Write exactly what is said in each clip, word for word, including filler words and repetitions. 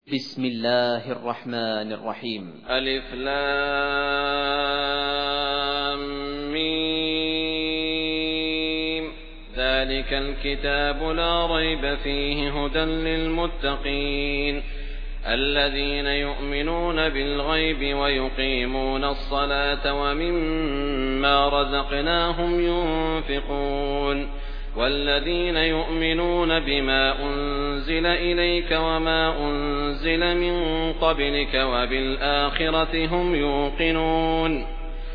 بسم الله الرحمن الرحيم. ألف لام ميم. ذلك الكتاب لا ريب فيه هدى للمتقين الذين يؤمنون بالغيب ويقيمون الصلاة ومما رزقناهم ينفقون والذين يؤمنون بما أنزل إليك وما أنزل من قبلك وبالآخرة هم يوقنون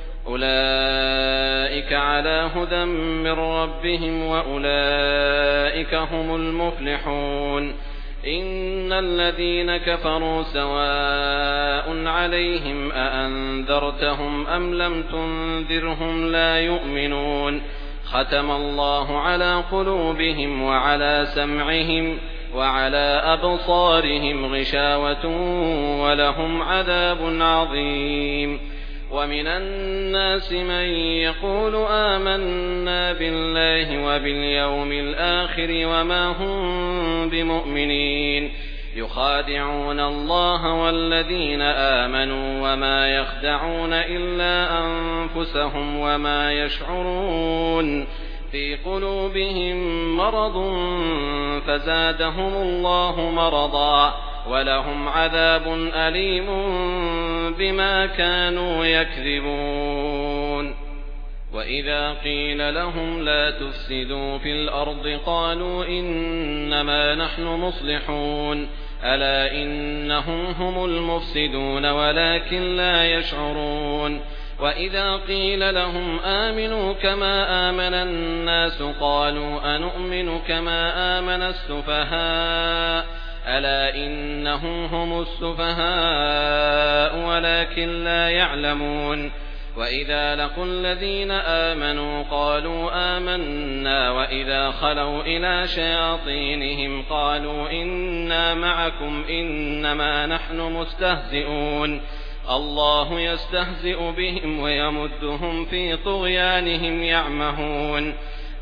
أولئك على هدى من ربهم وأولئك هم المفلحون. إن الذين كفروا سواء عليهم أأنذرتهم أم لم تنذرهم لا يؤمنون ختم الله على قلوبهم وعلى سمعهم وعلى أبصارهم غشاوة ولهم عذاب عظيم. ومن الناس من يقول آمنا بالله وباليوم الآخر وما هم بمؤمنين يخادعون الله والذين آمنوا وما يخدعون إلا أنفسهم وما يشعرون في قلوبهم مرض فزادهم الله مرضا ولهم عذاب أليم بما كانوا يكذبون. وإذا قيل لهم لا تفسدوا في الأرض قالوا إنما نحن مصلحون ألا إنهم هم المفسدون ولكن لا يشعرون. وإذا قيل لهم آمنوا كما آمن الناس قالوا أنؤمن كما آمن السفهاء ألا إنهم هم السفهاء ولكن لا يعلمون. وإذا لقوا الذين آمنوا قالوا آمنا وإذا خلوا إلى شياطينهم قالوا إنا معكم إنما نحن مستهزئون الله يستهزئ بهم ويمدهم في طغيانهم يعمهون.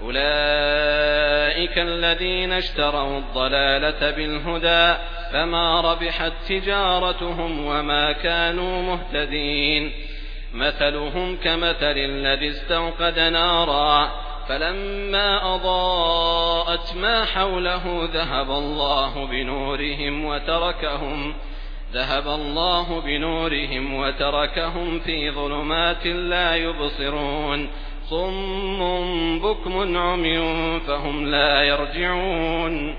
أولئك الذين اشتروا الضلالة بالهدى فما ربحت تجارتهم وما كانوا مهتدين. مثلهم كمثل الذي استوقد نارا فلما أضاءت ما حوله ذهب الله بنورهم وتركهم ذهب الله بنورهم وتركهم في ظلمات لا يبصرون صم بكم عمي فهم لا يرجعون.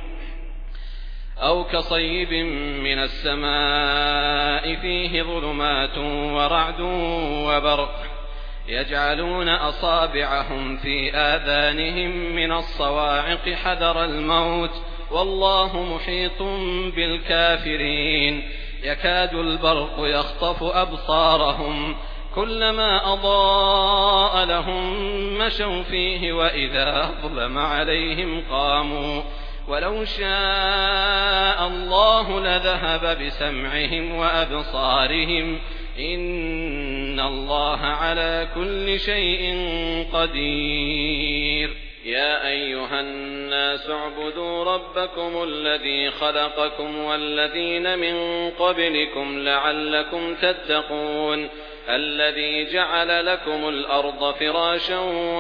أو كصيب من السماء فيه ظلمات ورعد وبرق يجعلون أصابعهم في آذانهم من الصواعق حذر الموت والله محيط بالكافرين. يكاد البرق يخطف أبصارهم كلما أضاء لهم مشوا فيه وإذا أظلم عليهم قاموا ولو شاء الله لذهب بسمعهم وأبصارهم إن الله على كل شيء قدير. يا أيها الناس اعبدوا ربكم الذي خلقكم والذين من قبلكم لعلكم تتقون الذي جعل لكم الأرض فراشا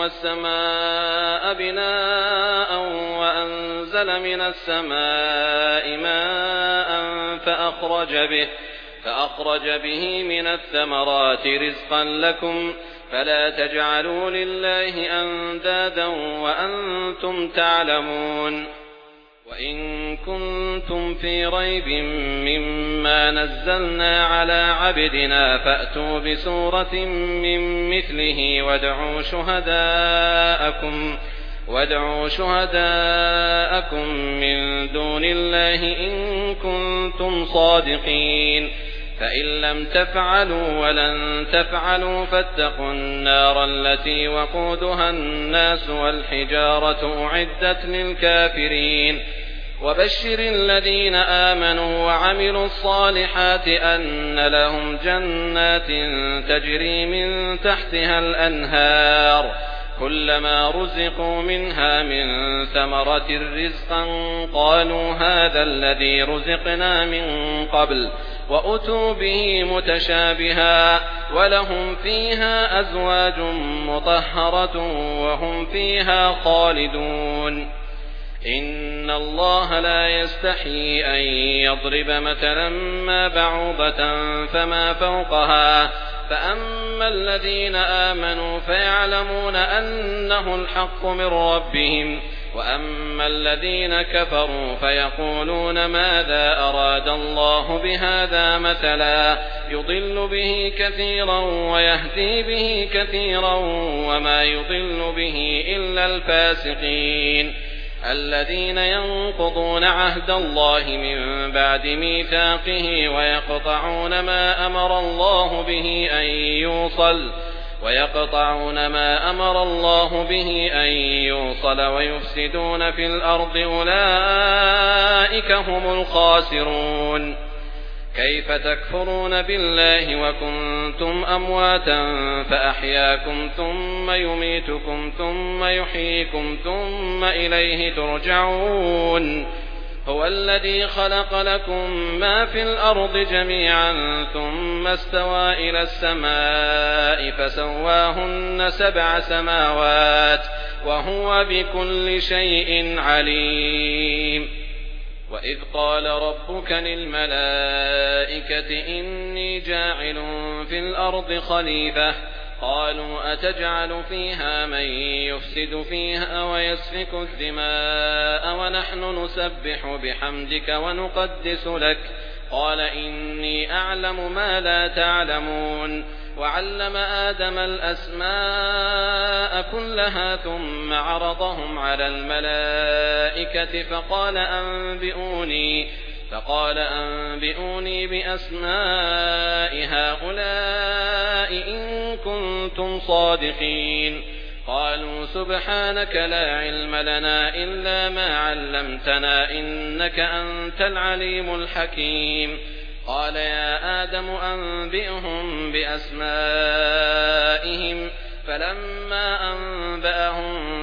والسماء بناء وأنزل من السماء ماء فأخرج به فأخرج به من الثمرات رزقا لكم فلا تجعلوا لله أندادا وأنتم تعلمون. وإن كنتم في ريب مما نزلنا على عبدنا فأتوا بسورة من مثله وادعوا شهداءكم وادعوا شهداءكم من دون الله إن كنتم صادقين فإن لم تفعلوا ولن تفعلوا فاتقوا النار التي وقودها الناس والحجارة أعدت للكافرين. وبشر الذين آمنوا وعملوا الصالحات أن لهم جنات تجري من تحتها الأنهار كلما رزقوا منها من ثمرة رزقا قالوا هذا الذي رزقنا من قبل وأتوا به متشابها ولهم فيها أزواج مطهرة وهم فيها خالدون إن الله لا يستحيي أن يضرب مثلا ما بعوضة فما فوقها فأما الذين آمنوا فيعلمون أنه الحق من ربهم وأما الذين كفروا فيقولون ماذا أراد الله بهذا مثلا يضل به كثيرا ويهدي به كثيرا وما يضل به إلا الفاسقين الذين ينقضون عهد الله من بعد ميثاقه ويقطعون ما أمر الله به أن يوصل ويقطعون ما أمر الله به أن يوصل ويفسدون في الأرض أولئك هم الخاسرون كيف تكفرون بالله وكنتم أمواتا فأحياكم ثم يميتكم ثم يحييكم ثم إليه ترجعون هو الذي خلق لكم ما في الأرض جميعا ثم استوى إلى السماء فسواهن سبع سماوات وهو بكل شيء عليم وإذ قال ربك للملائكة إني جاعل في الأرض خليفة قالوا أتجعل فيها من يفسد فيها ويسفك الدماء ونحن نسبح بحمدك ونقدس لك قال إني أعلم ما لا تعلمون وعلم آدم الأسماء كلها ثم عرضهم على الملائكة فقال أنبئوني فقال أنبئوني بأسماء هؤلاء إن كنتم صادقين قالوا سبحانك لا علم لنا إلا ما علمتنا إنك أنت العليم الحكيم قال يا آدم أنبئهم بأسمائهم فلما أنبأهم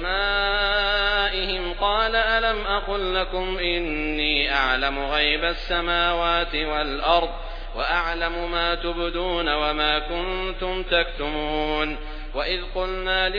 بأسمائهم قال ألم أقل لكم إني أعلم غيب السماوات والأرض وأعلم ما تبدون وما كنتم تكتمون وإذ قلنا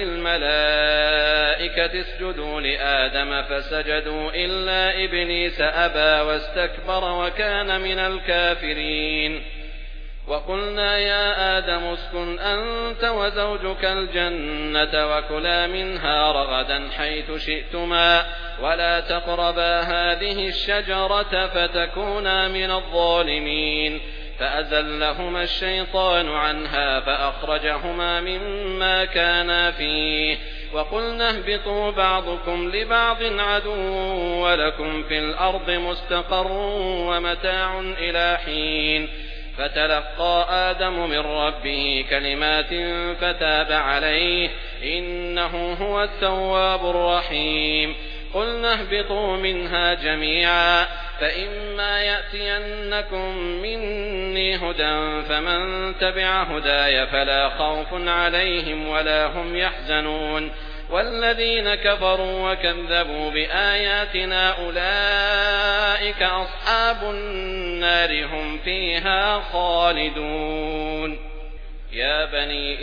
للملائكة اسجدوا لآدم فسجدوا إلا إبليس أبى واستكبر وكان من الكافرين وقلنا يا آدم اسكن أنت وزوجك الجنة وكلا منها رغدا حيث شئتما ولا تقربا هذه الشجرة فتكونا من الظالمين فأزلهما الشيطان عنها فأخرجهما مما كانا فيه وقلنا اهبطوا بعضكم لبعض عدو ولكم في الأرض مستقر ومتاع إلى حين فتلقى آدم من ربه كلمات فتاب عليه إنه هو التواب الرحيم قلنا اهبطوا منها جميعا فإما يأتينكم مني هدى فمن تبع هداي فلا خوف عليهم ولا هم يحزنون والذين كفروا وكذبوا بآياتنا أولئك أصحاب النار هم فيها خالدون يا بني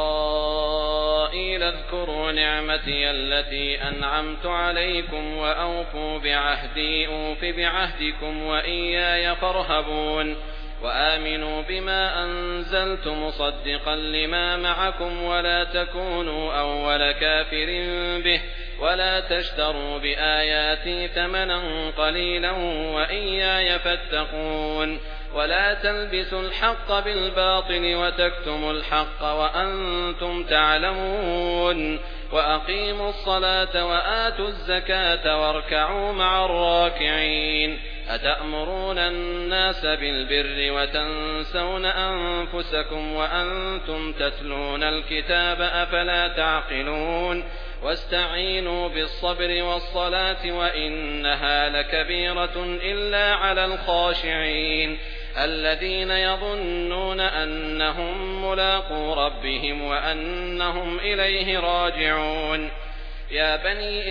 إسرائيل اذكروا نعمتي التي أنعمت عليكم وأوفوا بعهدي أوف بعهدكم وإياي فارهبون وآمنوا بما أنزلت مصدقا لما معكم ولا تكونوا أول كافر به ولا تشتروا بآياتي ثمنا قليلا وإياي فاتقون ولا تلبسوا الحق بالباطل وتكتموا الحق وأنتم تعلمون وأقيموا الصلاة وآتوا الزكاة واركعوا مع الراكعين أتأمرون الناس بالبر وتنسون أنفسكم وأنتم تتلون الكتاب أفلا تعقلون واستعينوا بالصبر والصلاة وإنها لكبيرة إلا على الخاشعين الذين يظنون أنهم ملاقو ربهم وأنهم إليه راجعون يا بني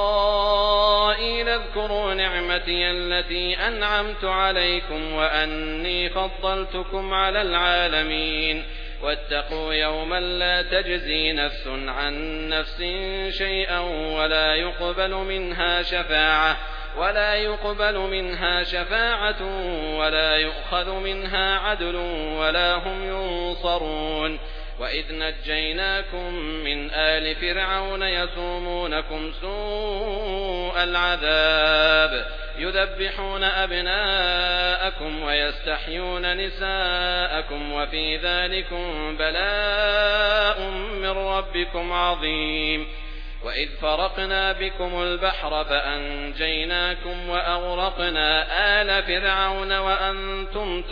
إسرائيل اذكروا نعمتي التي أنعمت عليكم وأني فضلتكم على العالمين واتقوا يوما لا تجزي نفس عن نفس شيئا ولا يقبل منها شفاعة ولا يقبل منها شفاعة ولا يؤخذ منها عدل ولا هم ينصرون وإذ نجيناكم من آل فرعون يسومونكم سوء العذاب يذبحون أبناءكم ويستحيون نساءكم وفي ذلكم بلاء من ربكم عظيم وإذ فرقنا بكم البحر فأنجيناكم وأغرقنا آل فرعون وأنتم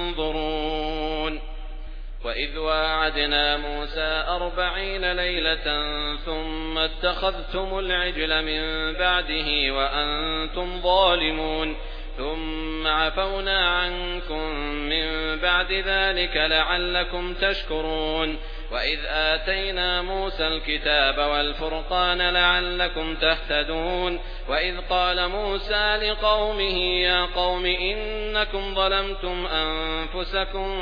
تنظرون وإذ واعدنا موسى أربعين ليلة ثم اتخذتم العجل من بعده وأنتم ظالمون ثم عفونا عنكم من بعد ذلك لعلكم تشكرون وإذ آتينا موسى الكتاب والفرقان لعلكم تهتدون وإذ قال موسى لقومه يا قوم إنكم ظلمتم أنفسكم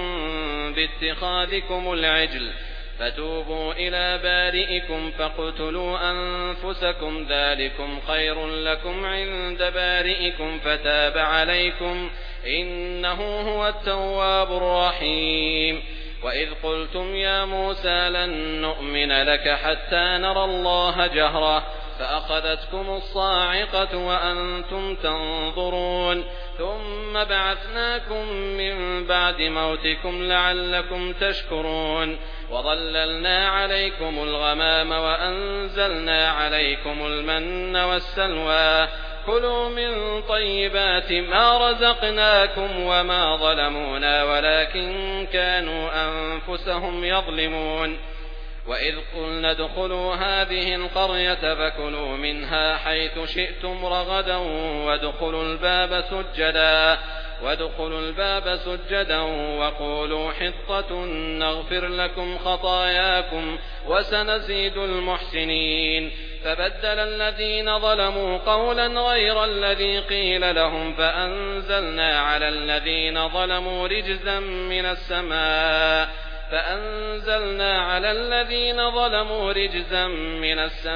باتخاذكم العجل فتوبوا إلى بارئكم فاقتلوا أنفسكم ذلكم خير لكم عند بارئكم فتاب عليكم إنه هو التواب الرحيم وإذ قلتم يا موسى لن نؤمن لك حتى نرى الله جهرة فأخذتكم الصاعقة وأنتم تنظرون ثم بعثناكم من بعد موتكم لعلكم تشكرون وظللنا عليكم الغمام وأنزلنا عليكم المن والسلوى كلوا من طيبات ما رزقناكم وما ظلمونا ولكن كانوا أنفسهم يظلمون وإذ قلنا ادخلوا هذه القرية فكلوا منها حيث شئتم رغدا وادخلوا الباب سجدا وادخلوا الباب سجدا وقولوا حطة نغفر لكم خطاياكم وسنزيد المحسنين فبدل الذين ظلموا قولا غير الذي قيل لهم فأنزلنا على الذين ظلموا رجزا من السماء فأنزلنا على الذين ظلموا رجزا من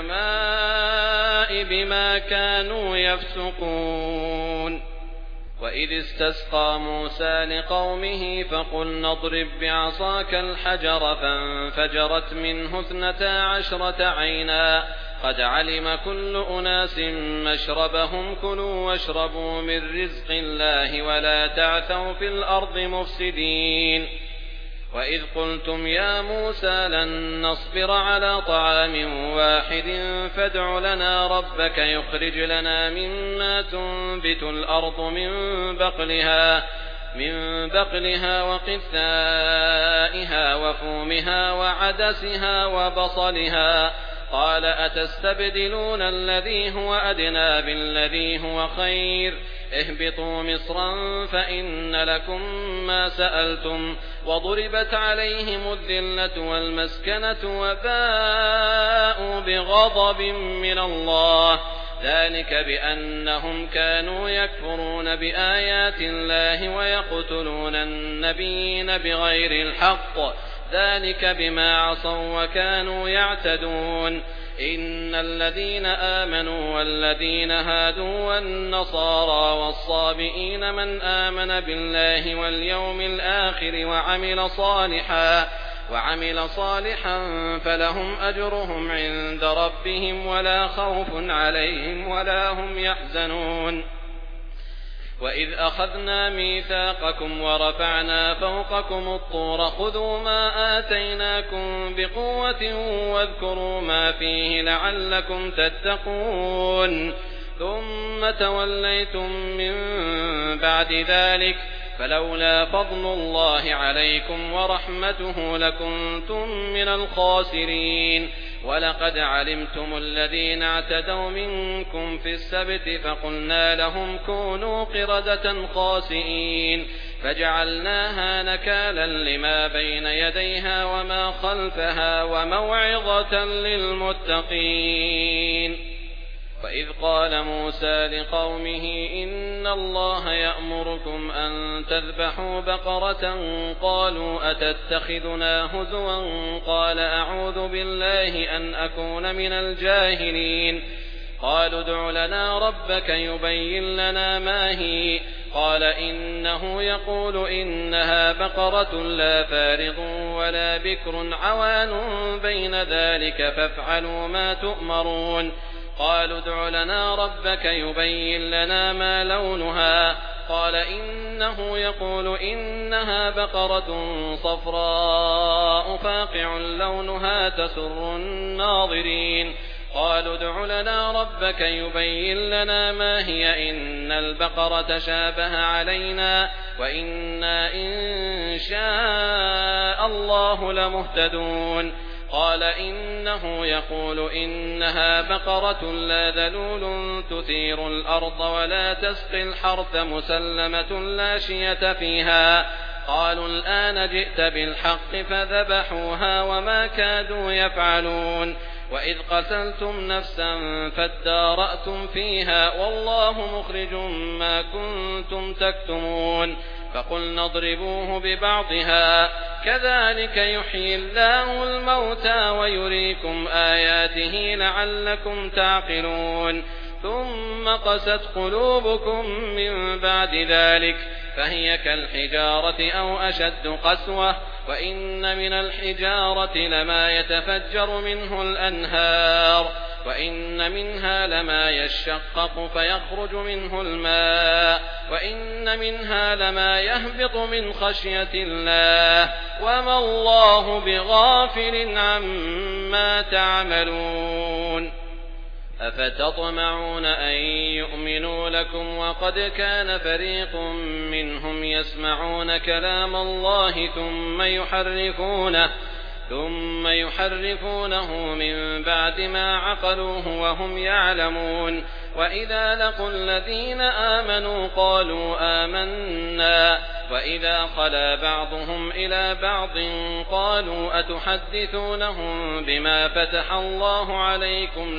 السماء بما كانوا يفسقون وإذ استسقى موسى لقومه فقلنا اضرب بعصاك الحجر فانفجرت منه اثنتا عشرة عينا قد علم كل أناس مشربهم كلوا واشربوا من رزق الله ولا تعثوا في الأرض مفسدين وإذ قلتم يا موسى لن نصبر على طعام واحد فادع لنا ربك يخرج لنا مما تنبت الأرض من بقلها من بقلها وقثائها وفومها وعدسها وبصلها قال أتستبدلون الذي هو أدنى بالذي هو خير اهبطوا مصرا فإن لكم ما سألتم وضربت عليهم الذلة والمسكنة وباءوا بغضب من الله ذلك بأنهم كانوا يكفرون بآيات الله ويقتلون النبيين بغير الحق ذلك بما عصوا وكانوا يعتدون إن الذين آمنوا والذين هادوا والنصارى والصابئين من آمن بالله واليوم الآخر وعمل صالحا وعمل صالحا فلهم أجرهم عند ربهم ولا خوف عليهم ولا هم يحزنون وإذ أخذنا ميثاقكم ورفعنا فوقكم الطور خذوا ما آتيناكم بقوة واذكروا ما فيه لعلكم تتقون ثم توليتم من بعد ذلك فلولا فضل الله عليكم ورحمته لكنتم من الخاسرين ولقد علمتم الذين اعتدوا منكم في السبت فقلنا لهم كونوا قردة خاسئين فجعلناها نكالا لما بين يديها وما خلفها وموعظة للمتقين. وإذ قال موسى لقومه إن الله يأمركم أن تذبحوا بقرة قالوا أتتخذنا هزوا قال أعوذ بالله أن أكون من الجاهلين. قالوا ادع لنا ربك يبين لنا ما هي قال إنه يقول إنها بقرة لا فارض ولا بكر عوان بين ذلك فافعلوا ما تؤمرون. قالوا ادع لنا ربك يبين لنا ما لونها قال إنه يقول إنها بقرة صفراء فاقع لونها تسر الناظرين. قالوا ادع لنا ربك يبين لنا ما هي إن البقرة شابه علينا وإنا إن شاء الله لمهتدون. قال إنه يقول إنها بقرة لا ذلول تثير الأرض ولا تسقي الحرث مسلمة لا شية فيها. قالوا الآن جئت بالحق فذبحوها وما كادوا يفعلون. وإذ قتلتم نفسا فادارأتم فيها والله مخرج ما كنتم تكتمون. فقلنا اضربوه ببعضها كذلك يحيي الله الموتى ويريكم آياته لعلكم تعقلون. ثم قست قلوبكم من بعد ذلك فهي كالحجارة أو أشد قسوة وإن من الحجارة لما يتفجر منه الأنهار وإن منها لما يشقق فيخرج منه الماء وإن منها لما يهبط من خشية الله وما الله بغافل عما تعملون. أفتطمعون أن يؤمنوا لكم وقد كان فريق منهم يسمعون كلام الله ثم يحرفونه ثم يحرفونه من بعد ما عقلوه وهم يعلمون. وإذا لقوا الذين آمنوا قالوا آمنا وإذا خلا بعضهم إلى بعض قالوا أتحدثونهم بما فتح الله عليكم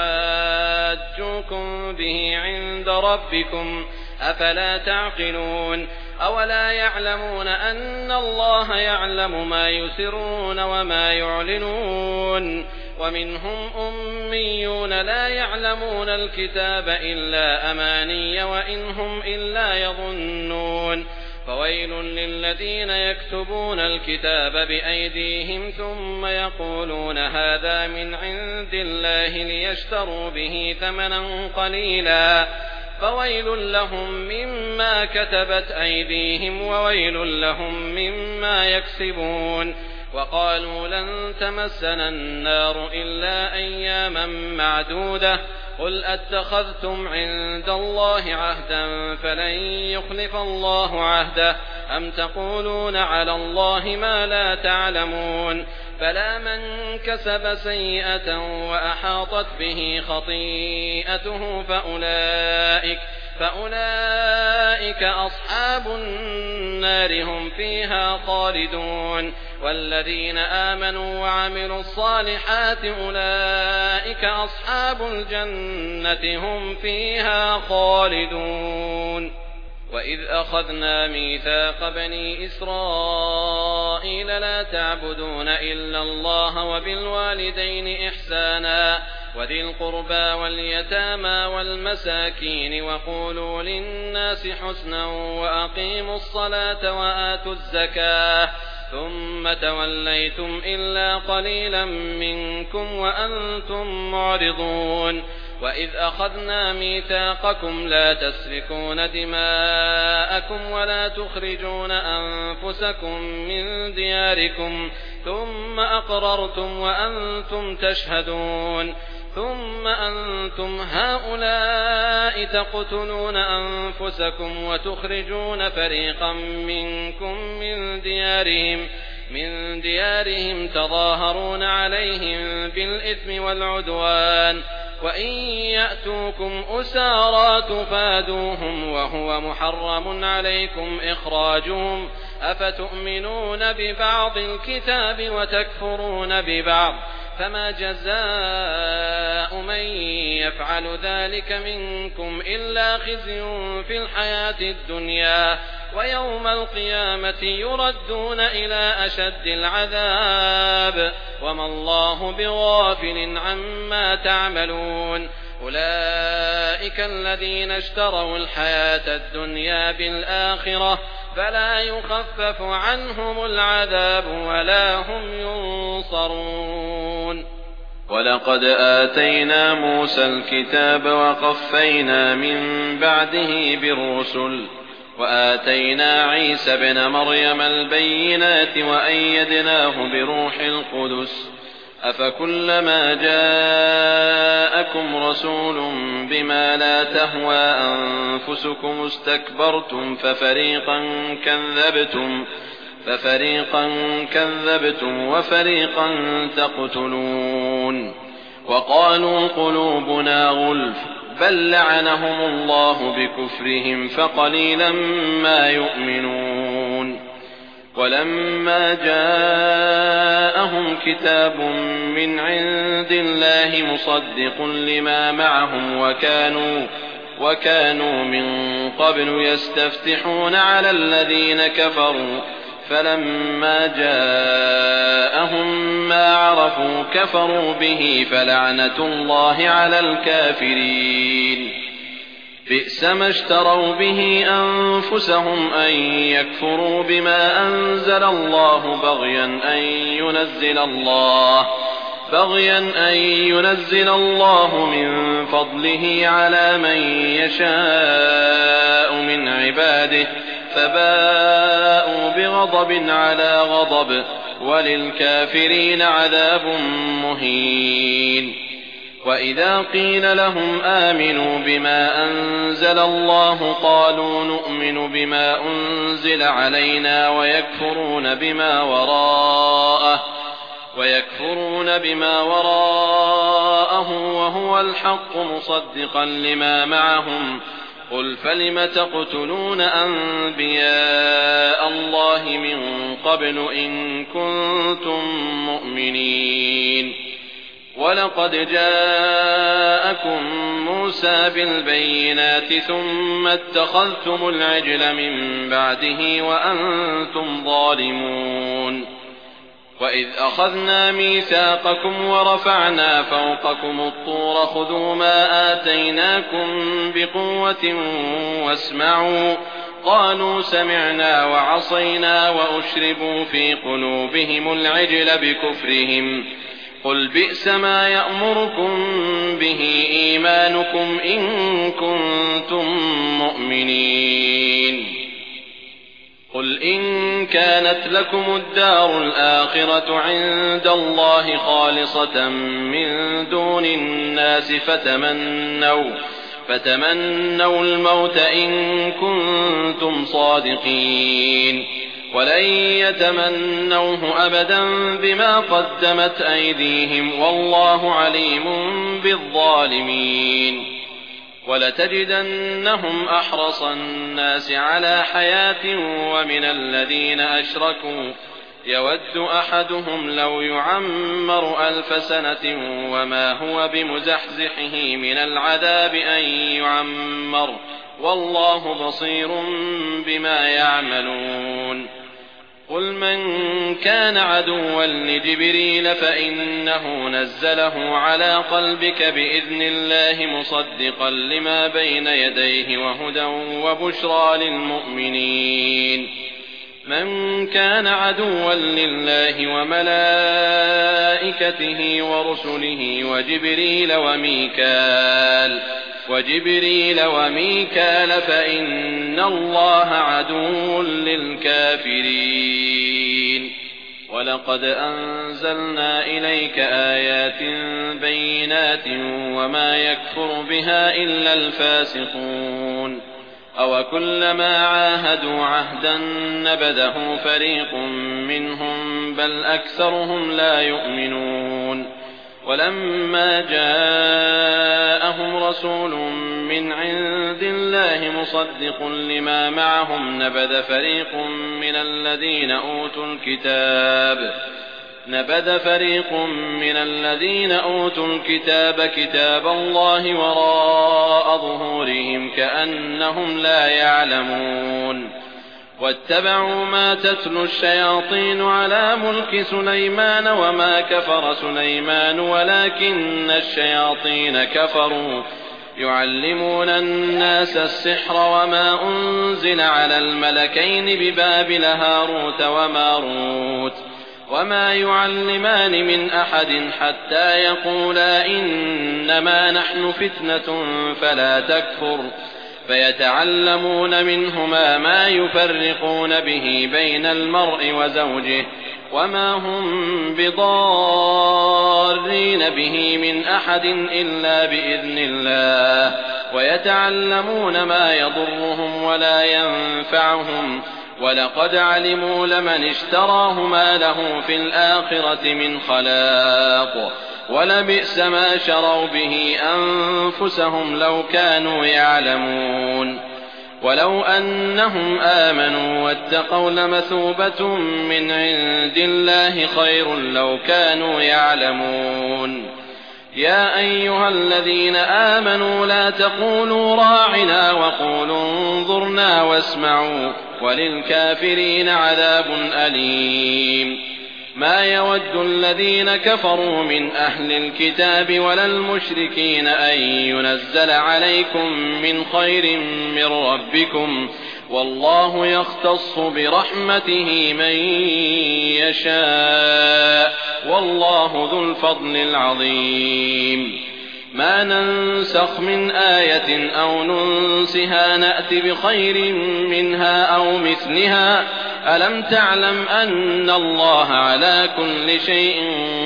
ليحاجوكم به عند ربكم أفلا تعقلون. أولا يعلمون أن الله يعلم ما يسرون وما يعلنون. ومنهم أميون لا يعلمون الكتاب إلا أماني وإن هم إلا يظنون. فويل للذين يكتبون الكتاب بأيديهم ثم يقولون هذا من عند الله ليشتروا به ثمنا قليلا فويل لهم مما كتبت أيديهم وويل لهم مما يكسبون. وقالوا لن تمسنا النار إلا أياما معدودة قل أتخذتم عند الله عهدا فلن يخلف الله عهده أم تقولون على الله ما لا تعلمون. فلا من كسب سيئة وأحاطت به خطيئته فأولئك, فأولئك أصحاب النار هم فيها خالدون. والذين آمنوا وعملوا الصالحات أولئك أصحاب الجنة هم فيها خالدون. وإذ أخذنا ميثاق بني إسرائيل لا تعبدون إلا الله وبالوالدين إحسانا وذي القربى واليتامى والمساكين وقولوا للناس حسنا وأقيموا الصلاة وآتوا الزكاة ثم توليتم إلا قليلا منكم وأنتم معرضون. وإذ أخذنا ميثاقكم لا تسفكون دماءكم ولا تخرجون أنفسكم من دياركم ثم أقررتم وأنتم تشهدون. ثم أنتم هؤلاء تقتلون أنفسكم وتخرجون فريقا منكم من ديارهم من ديارهم تظاهرون عليهم بالإثم والعدوان وإن يأتوكم أسارى تفادوهم وهو محرم عليكم إخراجهم أفتؤمنون ببعض الكتاب وتكفرون ببعض فما جزاء من يفعل ذلك منكم إلا خزي في الحياة الدنيا ويوم القيامة يردون إلى أشد العذاب وما الله بغافل عما تعملون أولئك الذين اشتروا الحياة الدنيا بالآخرة فلا يخفف عنهم العذاب ولا هم ينصرون. ولقد آتينا موسى الكتاب وقفينا من بعده بالرسل وآتينا عيسى ابن مريم البينات وأيدناه بروح القدس أفكلما جاءكم رسول بما لا تهوى أنفسكم استكبرتم ففريقا كذبتم ففريقا كذبتم وفريقا تقتلون وقالوا قلوبنا غلف بل لعنهم الله بكفرهم فقليلا ما يؤمنون. ولما جاءهم كتاب من عند الله مصدق لما معهم وكانوا وكانوا من قبل يستفتحون على الذين كفروا فلما جاءهم ما عرفوا كفروا به فلعنة الله على الكافرين. بئس ما اشتروا به أنفسهم أن يكفروا بما أنزل الله بغيا أن ينزل الله بغيا أن ينزل الله من فضله على من يشاء من عباده فباءوا بغضب على غضب وللكافرين عذاب مهين. وإذا قيل لهم آمنوا بما أنزل الله قالوا نؤمن بما أنزل علينا ويكفرون بما وراءه ويكفرون بما وراءه وهو الحق مصدقا لما معهم قل فلم تقتلون أنبياء الله من قبل إن كنتم مؤمنين. ولقد جاءكم موسى بالبينات ثم اتخذتم العجل من بعده وأنتم ظالمون. وإذ أخذنا ميثاقكم ورفعنا فوقكم الطور خذوا ما آتيناكم بقوة واسمعوا قالوا سمعنا وعصينا وأشربوا في قلوبهم العجل بكفرهم قل بئس ما يأمركم به إيمانكم إن كنتم مؤمنين. قل إن كانت لكم الدار الآخرة عند الله خالصة من دون الناس فتمنوا فتمنوا الموت إن كنتم صادقين ولن يتمنوه أبدا بما قدمت أيديهم والله عليم بالظالمين. ولتجدنهم أحرص الناس على حياة ومن الذين أشركوا يود أحدهم لو يعمر ألف سنة وما هو بمزحزحه من العذاب أن يعمر والله بصير بما يعملون. قل من كان عدوا لجبريل فإنه نزله على قلبك بإذن الله مصدقا لما بين يديه وهدى وبشرى للمؤمنين. من كان عدوا لله وملائكته ورسله وجبريل وميكال وجبريل وميكال فإن الله عدو للكافرين. ولقد أنزلنا إليك آيات بينات وما يكفر بها إلا الفاسقون. أوكلما عاهدوا عهدا نبذه فريق منهم بل أكثرهم لا يؤمنون. ولما جاءهم رسول من عند الله مصدق لما معهم نبذ فريق من الذين أوتوا الكتاب نبذ فريق من الذين أوتوا الكتاب كتاب الله وراء ظهورهم كأنهم لا يعلمون واتبعوا ما تتلو الشياطين على ملك سليمان وما كفر سليمان ولكن الشياطين كفروا يعلمون الناس السحر وما أنزل على الملكين ببابل هاروت وماروت وما يعلمان من أحد حتى يقولا إنما نحن فتنة فلا تكفر فيتعلمون منهما ما يفرقون به بين المرء وزوجه وما هم بضارين به من أحد إلا بإذن الله ويتعلمون ما يضرهم ولا ينفعهم ولقد علموا لمن اشتراه ما له في الآخرة من خلاق ولبئس ما شروا به أنفسهم لو كانوا يعلمون ولو أنهم آمنوا واتقوا لمثوبة من عند الله خير لو كانوا يعلمون يا أيها الذين آمنوا لا تقولوا راعنا وقولوا انظرنا واسمعوا وللكافرين عذاب أليم ما يود الذين كفروا من أهل الكتاب ولا المشركين أن ينزل عليكم من خير من ربكم والله يختص برحمته من يشاء والله ذو الفضل العظيم ما ننسخ من آية أو ننسها نأت بخير منها أو مثلها ألم تعلم أن الله على كل شيء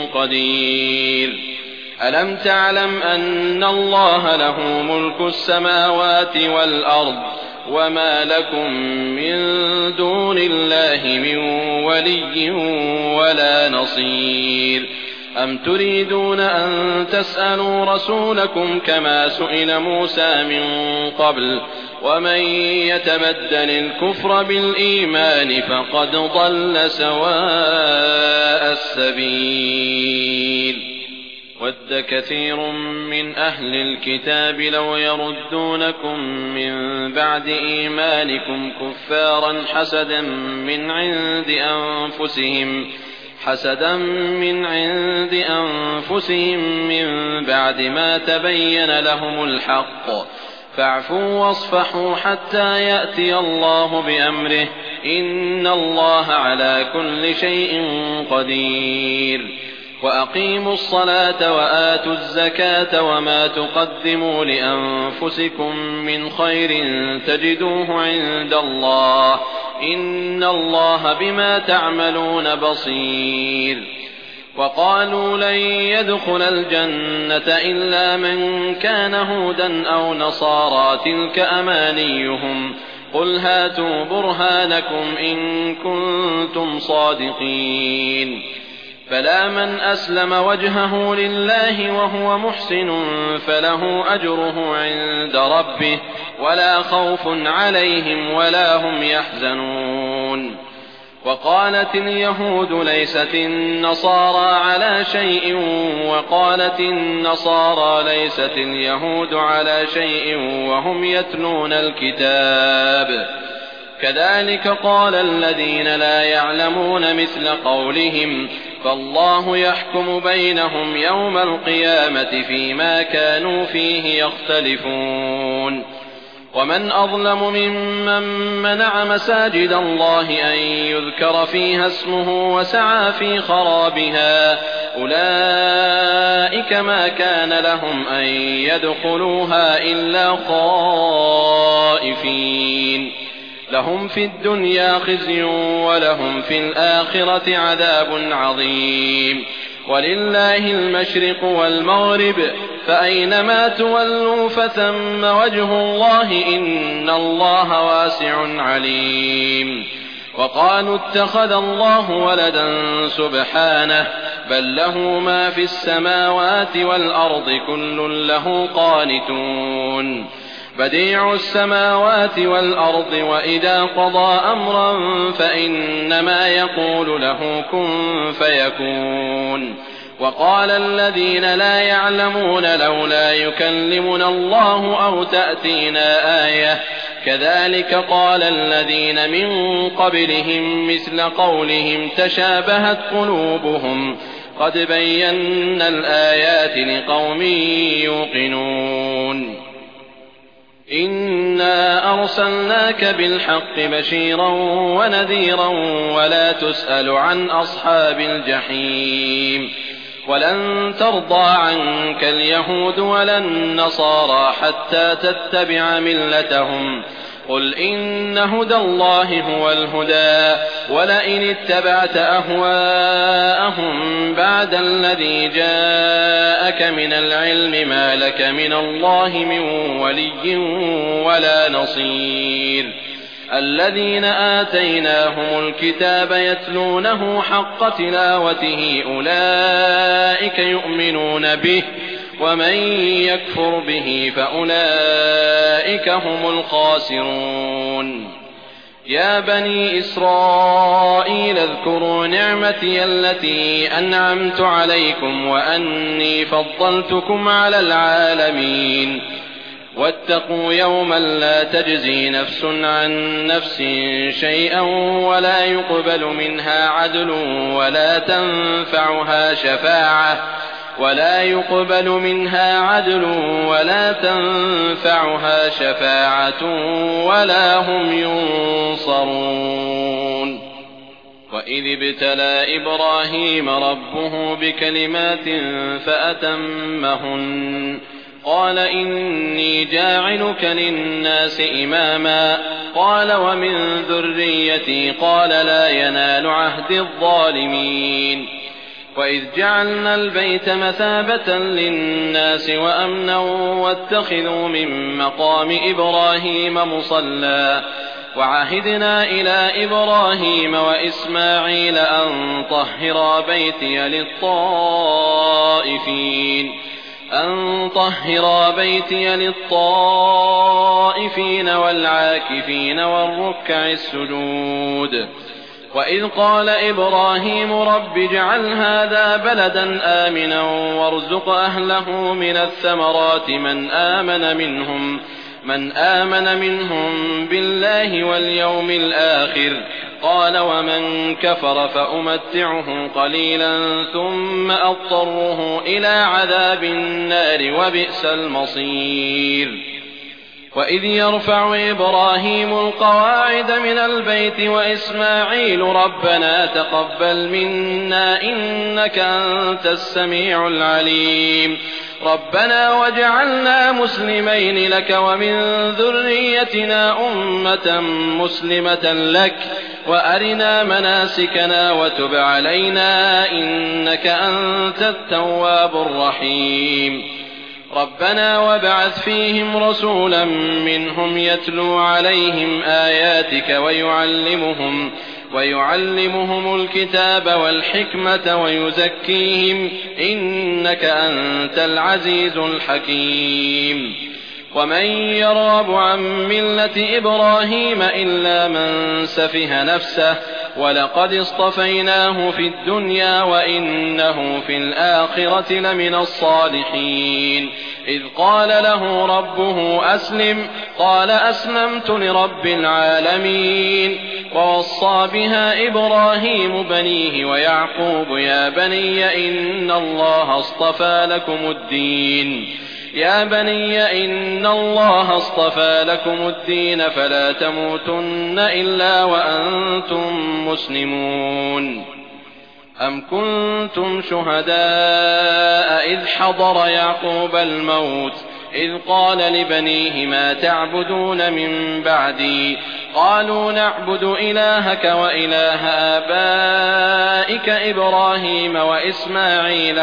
قدير ألم تعلم أن الله له ملك السماوات والأرض وما لكم من دون الله من ولي ولا نصير أم تريدون أن تسألوا رسولكم كما سئل موسى من قبل ومن يتبدل الكفر بالإيمان فقد ضل سواء السبيل ود كثير من أهل الكتاب لو يردونكم من بعد إيمانكم كفارا حسدا من عند أنفسهم حسدا من عند أنفسهم من بعد ما تبين لهم الحق فاعفوا واصفحوا حتى يأتي الله بأمره إن الله على كل شيء قدير وأقيموا الصلاة وآتوا الزكاة وما تقدموا لأنفسكم من خير تجدوه عند الله إن الله بما تعملون بصير وقالوا لن يدخل الجنة إلا من كان هودا أو نصارى تلك أمانيهم قل هاتوا برهانكم إن كنتم صادقين فلا من أسلم وجهه لله وهو محسن فله أجره عند ربه ولا خوف عليهم ولا هم يحزنون وقالت اليهود ليست النصارى على شيء وقالت النصارى ليست اليهود على شيء وهم يتلون الكتاب كذلك قال الذين لا يعلمون مثل قولهم فالله يحكم بينهم يوم القيامة فيما كانوا فيه يختلفون ومن أظلم ممن منع مساجد الله أن يذكر فيها اسمه وسعى في خرابها أولئك ما كان لهم أن يدخلوها إلا خائفين لهم في الدنيا خزي ولهم في الآخرة عذاب عظيم ولله المشرق والمغرب فأينما تولوا فثم وجه الله إن الله واسع عليم وقالوا اتخذ الله ولدا سبحانه بل له ما في السماوات والأرض كل له قانتون بديع السماوات والأرض وإذا قضى أمرا فإنما يقول له كن فيكون وقال الذين لا يعلمون لولا يكلمنا الله أو تأتينا آية كذلك قال الذين من قبلهم مثل قولهم تشابهت قلوبهم قد بينا الآيات لقوم يوقنون إنا أرسلناك بالحق بشيرا ونذيرا ولا تسأل عن أصحاب الجحيم ولن ترضى عنك اليهود ولا النصارى حتى تتبع ملتهم قل إن هدى الله هو الهدى ولئن اتبعت أهواءهم بعد الذي جاءك من العلم ما لك من الله من ولي ولا نصير الذين آتيناهم الكتاب يتلونه حق تلاوته أولئك يؤمنون به ومن يكفر به فأولئك هم الخاسرون يا بني إسرائيل اذكروا نعمتي التي أنعمت عليكم وأني فضلتكم على العالمين واتقوا يوما لا تجزي نفس عن نفس شيئا ولا يقبل منها عدل ولا تنفعها شفاعة ولا يقبل منها عدل ولا تنفعها شفاعة ولا هم ينصرون وإذ ابتلى إبراهيم ربه بكلمات فأتمهن قال إني جاعلك للناس إماما قال ومن ذريتي قال لا ينال عهد الظالمين وإذ جعلنا البيت مثابة للناس وأمنا واتخذوا من مقام إبراهيم مصلى وعهدنا إلى إبراهيم وإسماعيل أن طهرا بيتي للطائفين أن طهرا بيتي للطائفين والعاكفين والركع السجود وإذ قال إبراهيم رب اجعل هذا بلدا آمنا وارزق أهله من الثمرات من آمن منهم من آمن منهم بالله واليوم الآخر قال ومن كفر فأمتعه قليلا ثم أضطره إلى عذاب النار وبئس المصير وإذ يرفع إبراهيم القواعد من البيت وإسماعيل ربنا تقبل منا إنك أنت السميع العليم ربنا واجعلنا مسلمين لك ومن ذريتنا أمة مسلمة لك وأرنا مناسكنا وتب علينا إنك أنت التواب الرحيم ربنا وابعث فيهم رسولا منهم يتلو عليهم آياتك ويعلمهم ويعلمهم الكتاب والحكمة ويزكيهم إنك أنت العزيز الحكيم ومن يرغب عن ملة إبراهيم إلا من سفه نفسه ولقد اصطفيناه في الدنيا وإنه في الآخرة لمن الصالحين إذ قال له ربه أسلم قال أسلمت لرب العالمين ووصى بها إبراهيم بنيه ويعقوب يا بني إن الله اصطفى لكم الدين يا بني إن الله اصطفى لكم الدين فلا تموتن إلا وأنتم مسلمون أم كنتم شهداء إذ حضر يعقوب الموت إذ قال لبنيه ما تعبدون من بعدي قالوا نعبد إلهك وإله آبائك إبراهيم وإسماعيل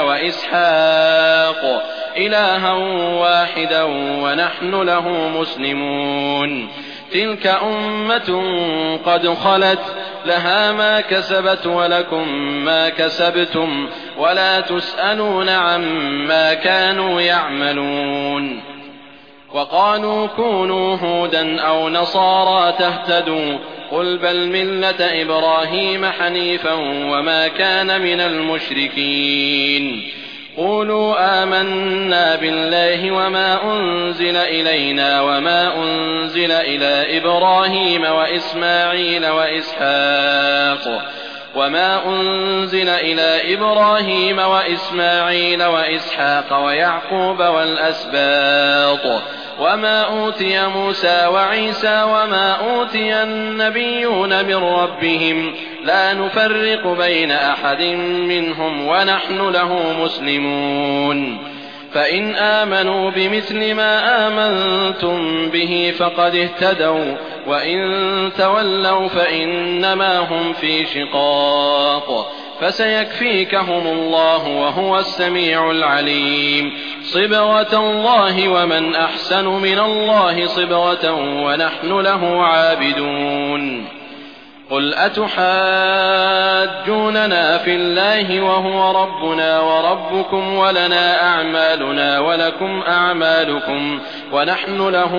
وإسحاق إلها واحدا ونحن له مسلمون تلك أمة قد خلت لها ما كسبت ولكم ما كسبتم ولا تسألون عما كانوا يعملون. وقالوا كونوا هودا أو نصارى تهتدوا قل بل ملة إبراهيم حنيفا وما كان من المشركين. قولوا آمنا بالله وما أنزل إلينا وما أنزل إلى إبراهيم وإسماعيل وإسحاق وما أنزل إلى إبراهيم وإسماعيل وإسحاق ويعقوب والأسباط وما أوتي موسى وعيسى وما أوتي النبيون من ربهم لا نفرق بين أحد منهم ونحن له مسلمون. فإن آمنوا بمثل ما آمنتم به فقد اهتدوا وإن تولوا فإنما هم في شقاق فسيكفيكهم الله وهو السميع العليم. صبغة الله ومن أحسن من الله صبغة ونحن له عابدون. قل أتحاجوننا في الله وهو ربنا وربكم ولنا أعمالنا ولكم أعمالكم ونحن له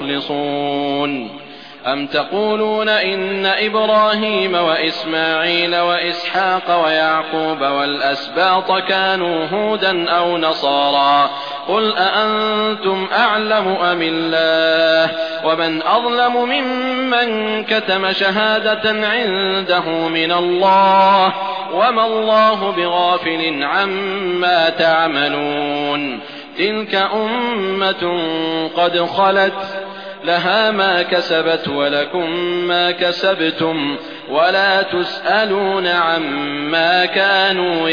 مخلصون. أم تقولون إن إبراهيم وإسماعيل وإسحاق ويعقوب والأسباط كانوا هودا أو نصارى قل أأنتم أعلم أم الله ومن أظلم ممن كتم شهادة عنده من الله وما الله بغافل عما تعملون. تلك أمة قد خلت لها ما كسبت ولكم ما كسبتم ولا تسألون عما كانوا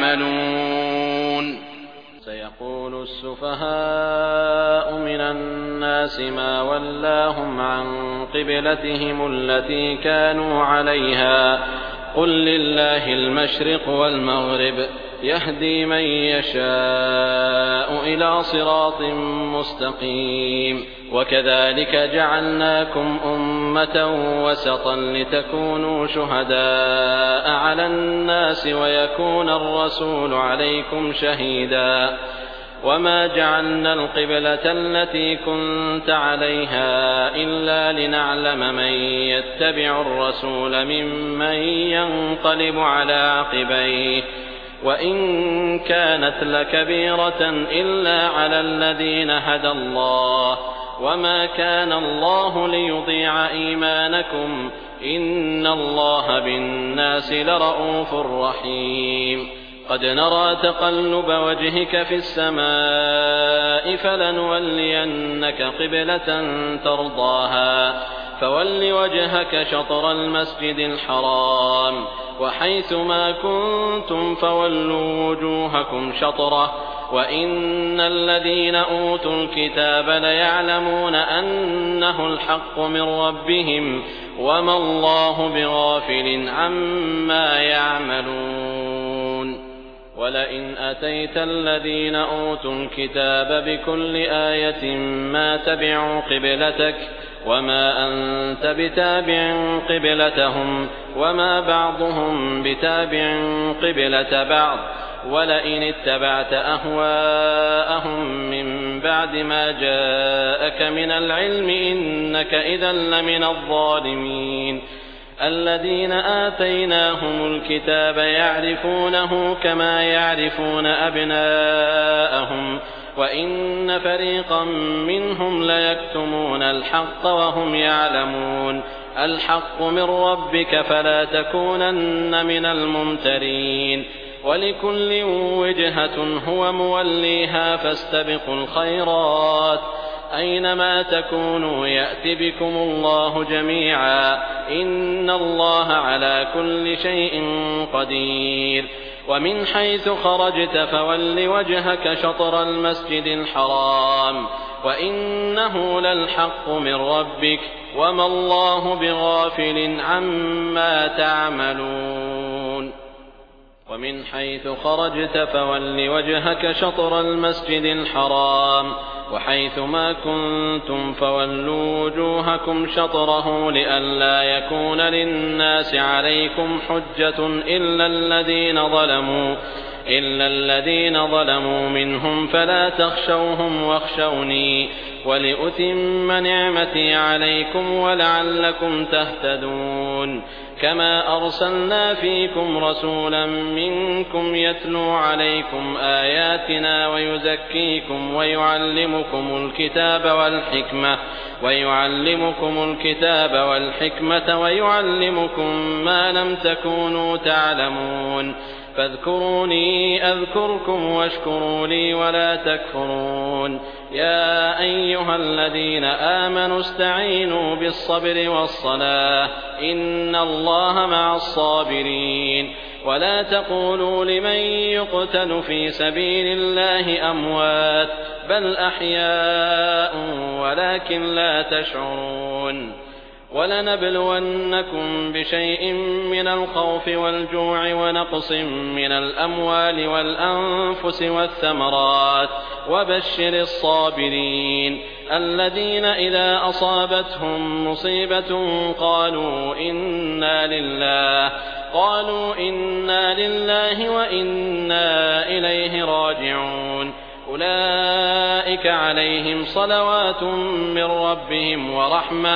يعملون. سيقول السفهاء من الناس ما ولاهم عن قبلتهم التي كانوا عليها قل لله المشرق والمغرب يهدي من يشاء إلى صراط مستقيم. وكذلك جعلناكم أمة وسطا لتكونوا شهداء على الناس ويكون الرسول عليكم شهيدا. وما جعلنا القبلة التي كنت عليها إلا لنعلم من يتبع الرسول ممن ينقلب على عقبيه وإن كانت لكبيرة إلا على الذين هدى الله وما كان الله ليضيع إيمانكم إن الله بالناس لرءوف رحيم. قد نرى تقلب وجهك في السماء فلنولينك قبلة ترضاها فول وجهك شطر المسجد الحرام وحيث ما كنتم فولوا وجوهكم شطره وإن الذين أوتوا الكتاب ليعلمون أنه الحق من ربهم وما الله بغافل عما يعملون. ولئن أتيت الذين أوتوا الكتاب بكل آية ما تبعوا قبلتك وما أنت بتابع قبلتهم وما بعضهم بتابع قبلة بعض ولئن اتبعت أهواءهم من بعد ما جاءك من العلم إنك إذا لمن الظالمين. الذين آتيناهم الكتاب يعرفونه كما يعرفون أبناءهم وإن فريقا منهم ليكتمون الحق وهم يعلمون. الحق من ربك فلا تكونن من الممترين. ولكل وجهة هو موليها فاستبقوا الخيرات أينما تكونوا يأت بكم الله جميعا إن الله على كل شيء قدير. ومن حيث خرجت فول وجهك شطر المسجد الحرام وإنه للحق من ربك وما الله بغافل عما تعملون. ومن حيث خرجت فول وجهك شطر المسجد الحرام وحيث ما كنتم فولوا وجوهكم شطره لئلا يكون للناس عليكم حجة إلا الذين ظلموا إلا الذين ظلموا منهم فلا تخشوهم واخشوني ولأتم نعمتي عليكم ولعلكم تهتدون كما أرسلنا فيكم رسولا منكم يتلو عليكم آياتنا ويزكيكم ويعلمكم الكتاب والحكمة ويعلمكم الكتاب والحكمة ويعلمكم ما لم تكونوا تعلمون فاذكروني أذكركم واشكروا لي ولا تكفرون يا أيها الذين آمنوا استعينوا بالصبر والصلاة إن الله مع الصابرين ولا تقولوا لمن يقتل في سبيل الله أموات بل أحياء ولكن لا تشعرون ولنبلونكم بشيء من الخوف والجوع ونقص من الأموال والأنفس والثمرات وبشر الصابرين الذين إذا أصابتهم مصيبة قالوا إنا لله قالوا إنا لله وإنا إليه راجعون أولئك عليهم صلوات من ربهم ورحمة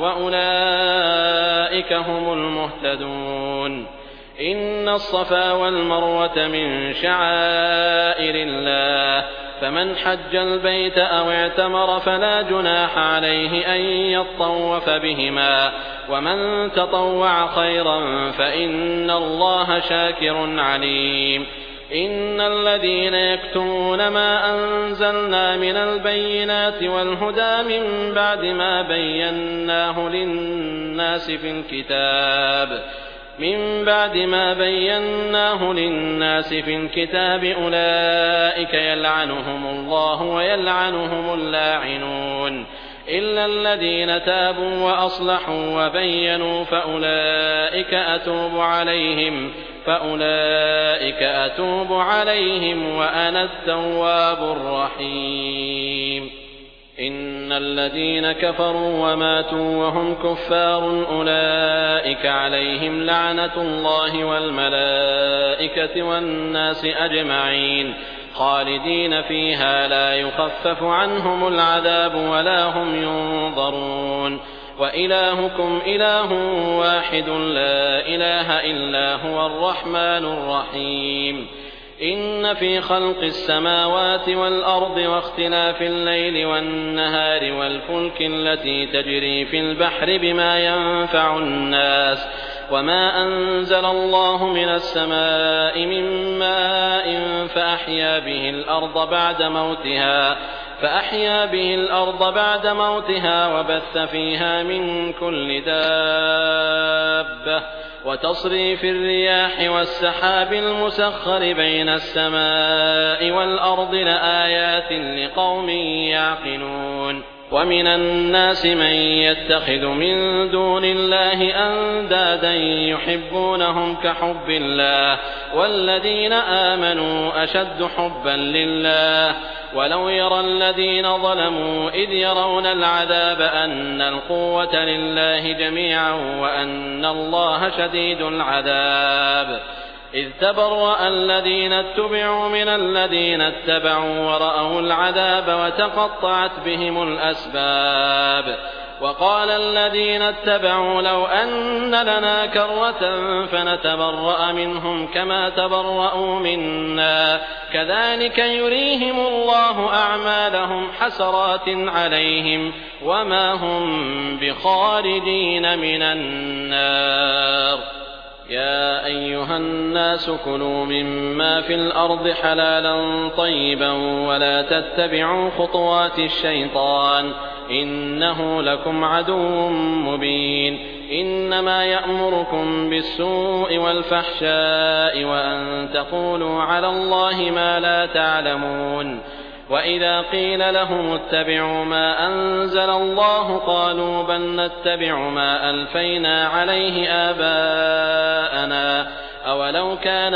وأولئك هم المهتدون إن الصفا والمروة من شعائر الله فمن حج البيت أو اعتمر فلا جناح عليه أن يطوف بهما ومن تطوع خيرا فإن الله شاكر عليم إن الذين يكتمون ما أنزلنا من البينات والهدى من بعد ما بيناه للناس في الكتاب من بعد ما بيناه للناس في الكتاب أولئك يلعنهم الله ويلعنهم اللاعنون إلا الذين تابوا وأصلحوا وبينوا فأولئك أتوب عليهم فأولئك أتوب عليهم وأنا التواب الرحيم إن الذين كفروا وماتوا وهم كفار أولئك عليهم لعنة الله والملائكة والناس أجمعين خالدين فيها لا يخفف عنهم العذاب ولا هم ينظرون وإلهكم إله واحد لا إله إلا هو الرحمن الرحيم إن في خلق السماوات والأرض واختلاف الليل والنهار والفلك التي تجري في البحر بما ينفع الناس وما أنزل الله من السماء من ماء فأحيا به الأرض بعد موتها فأحيا به الأرض بعد موتها وبث فيها من كل دابة وتصريف الرياح والسحاب المسخر بين السماء والأرض لآيات لقوم يعقلون ومن الناس من يتخذ من دون الله أندادا يحبونهم كحب الله والذين آمنوا أشد حبا لله ولو يرى الذين ظلموا إذ يرون العذاب أن القوة لله جميعا وأن الله شديد العذاب إذ تبرأ الذين اتبعوا من الذين اتبعوا ورأوا العذاب وتقطعت بهم الأسباب وقال الذين اتبعوا لو أن لنا كرة فنتبرأ منهم كما تبرأوا منا كذلك يريهم الله أعمالهم حسرات عليهم وما هم بخارجين من النار يا أيها الناس كلوا مما في الأرض حلالا طيبا ولا تتبعوا خطوات الشيطان إنه لكم عدو مبين إنما يأمركم بالسوء والفحشاء وأن تقولوا على الله ما لا تعلمون وإذا قيل لهم اتبعوا ما أنزل الله قالوا بل نتبع ما ألفينا عليه آباءنا أولو كان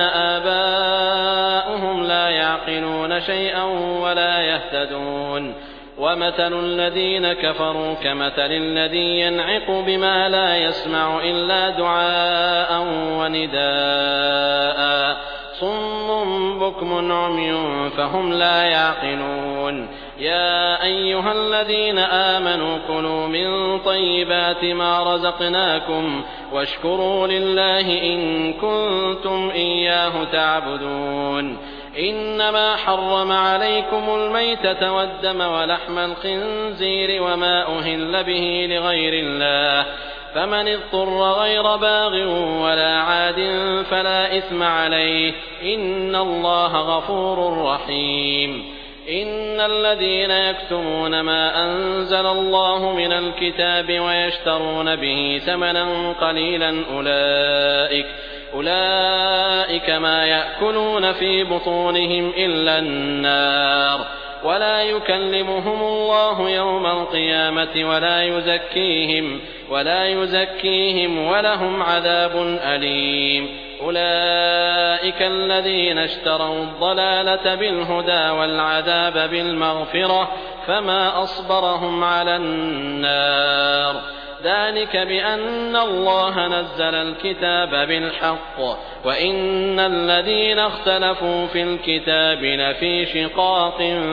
آباؤهم لا يعقلون شيئا ولا يهتدون ومثل الذين كفروا كمثل الذي ينعق بما لا يسمع إلا دعاء ونداء صم بكم عمي فهم لا يعقلون يا أيها الذين آمنوا كلوا من طيبات ما رزقناكم واشكروا لله إن كنتم إياه تعبدون إنما حرم عليكم الميتة والدم ولحم الخنزير وما أهل به لغير الله فمن اضطر غير باغ ولا عاد فلا إثم عليه إن الله غفور رحيم إن الذين يكتمون ما أنزل الله من الكتاب ويشترون به ثمنا قليلا أولئك أولئك ما يأكلون في بطونهم إلا النار ولا يكلمهم الله يوم القيامة ولا يزكيهم ولا يزكيهم ولهم عذاب أليم أولئك الذين اشتروا الضلالة بالهدى والعذاب بالمغفرة فما أصبرهم على النار ذلك بأن الله نزل الكتاب بالحق وإن الذين اختلفوا في الكتاب لفي شقاق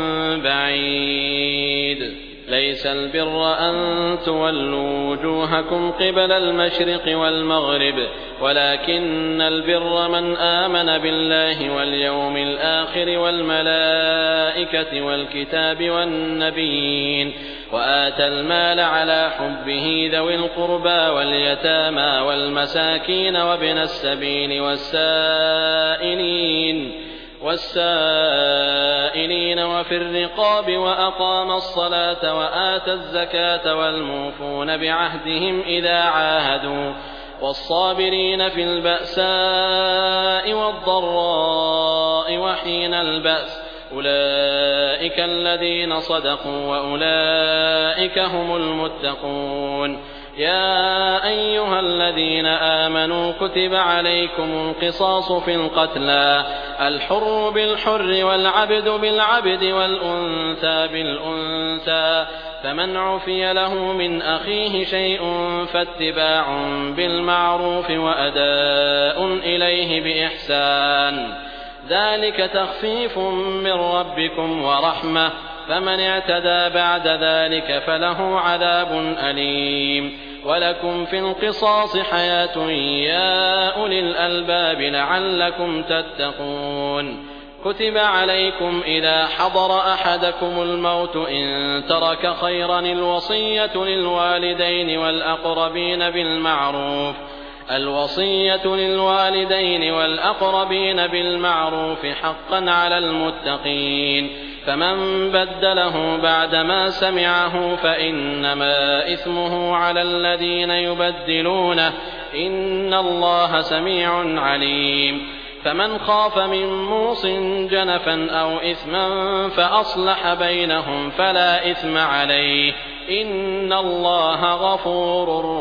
بعيد ليس البر أن تولوا وجوهكم قبل المشرق والمغرب ولكن البر من آمن بالله واليوم الآخر والملائكة والكتاب والنبيين وآتى المال على حبه ذوي القربى واليتامى والمساكين وابن السبيل والسائلين والسائلين وفي الرقاب وأقام الصلاة وآتى الزكاة والموفون بعهدهم إذا عاهدوا والصابرين في البأساء والضراء وحين البأس أولئك الذين صدقوا وأولئك هم المتقون يا أيها الذين آمنوا كتب عليكم القصاص في القتلى الحر بالحر والعبد بالعبد والأنثى بالأنثى فمن عفي له من أخيه شيء فاتباع بالمعروف وأداء إليه بإحسان ذلك تخفيف من ربكم ورحمة فمن اعتدى بعد ذلك فله عذاب أليم ولكم في القصاص حياة يا أولي الألباب لعلكم تتقون كتب عليكم إذا حضر أحدكم الموت إن ترك خيرا الوصية للوالدين والأقربين بالمعروف الوصية للوالدين والأقربين بالمعروف حقا على المتقين فمن بدله بعدما سمعه فإنما إثمه على الذين يبدلونه إن الله سميع عليم فمن خاف من موص جنفا أو إثما فأصلح بينهم فلا إثم عليه إن الله غفور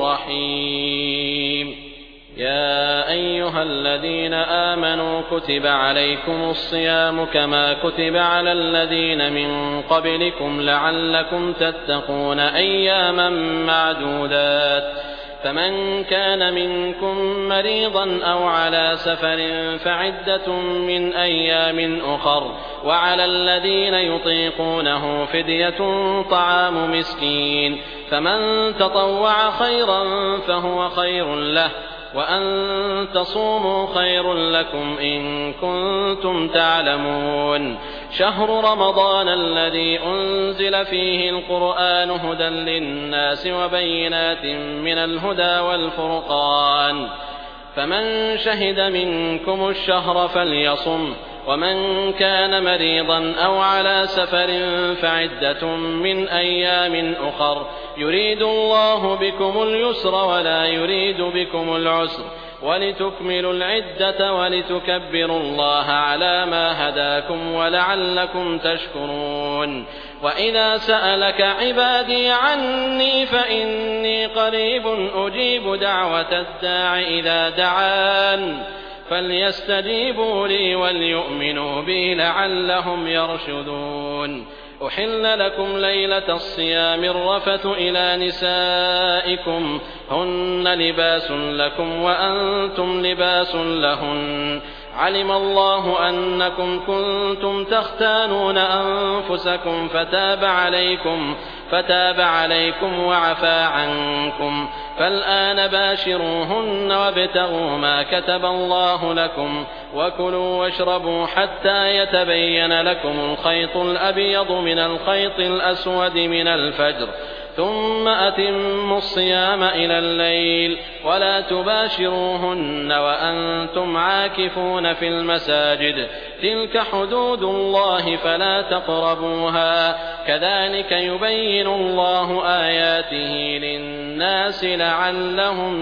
رحيم يا أيها الذين آمنوا كتب عليكم الصيام كما كتب على الذين من قبلكم لعلكم تتقون أياما معدودات فمن كان منكم مريضا أو على سفر فعدة من أيام أخر وعلى الذين يطيقونه فدية طعام مسكين فمن تطوع خيرا فهو خير له وأن تصوموا خير لكم إن كنتم تعلمون شهر رمضان الذي أنزل فيه القرآن هدى للناس وبينات من الهدى والفرقان فمن شهد منكم الشهر فليصم ومن كان مريضا أو على سفر فعدة من أيام أخر يريد الله بكم اليسر ولا يريد بكم العسر ولتكملوا العدة ولتكبروا الله على ما هداكم ولعلكم تشكرون وإذا سألك عبادي عني فإني قريب أجيب دعوة الداع إذا دعان فليستجيبوا لي وليؤمنوا بي لعلهم يرشدون أحل لكم ليلة الصيام الرفث إلى نسائكم هن لباس لكم وأنتم لباس لهن علم الله أنكم كنتم تختانون أنفسكم فتاب عليكم فتاب عليكم وعفى عنكم فالآن باشروهن وابتغوا ما كتب الله لكم وكلوا واشربوا حتى يتبين لكم الخيط الأبيض من الخيط الأسود من الفجر ثم أتموا الصيام إلى الليل ولا تباشروهن وأنتم عاكفون في المساجد تلك حدود الله فلا تقربوها كذلك يبين الله آياته للناس لعلهم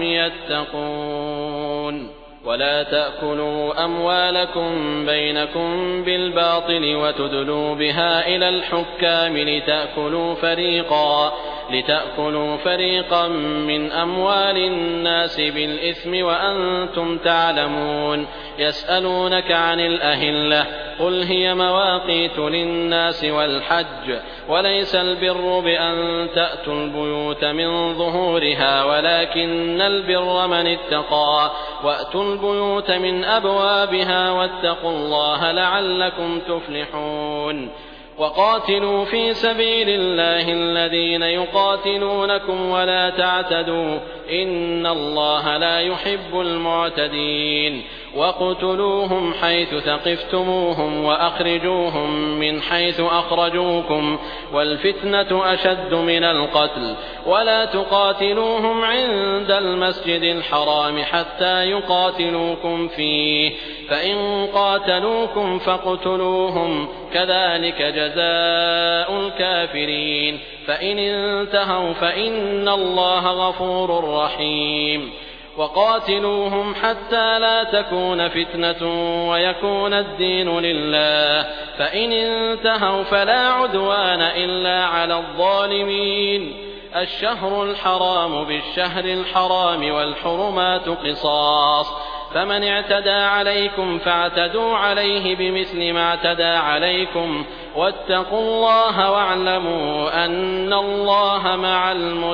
يتقون ولا تأكلوا أموالكم بينكم بالباطل وتدلوا بها إلى الحكام لتأكلوا فريقا لتأكلوا فريقا من أموال الناس بالإثم وأنتم تعلمون يسألونك عن الأهلة قل هي مواقيت للناس والحج وليس البر بأن تأتوا البيوت من ظهورها ولكن البر من اتقى وأتوا البيوت من أبوابها واتقوا الله لعلكم تفلحون وقاتلوا في سبيل الله الذين يقاتلونكم ولا تعتدوا إن الله لا يحب المعتدين وقتلوهم حيث ثقفتموهم وأخرجوهم من حيث أخرجوكم والفتنة أشد من القتل ولا تقاتلوهم عند المسجد الحرام حتى يقاتلوكم فيه فإن قاتلوكم فاقتلوهم كذلك جزاء الكافرين فإن انتهوا فإن الله غفور رحيم وقاتلوهم حتى لا تكون فتنة ويكون الدين لله فإن انتهوا فلا عدوان إلا على الظالمين الشهر الحرام بالشهر الحرام والحرمات قصاص فمن اعتدى عليكم فاعتدوا عليه بمثل ما اعتدى عليكم واتقوا الله واعلموا أن الله مع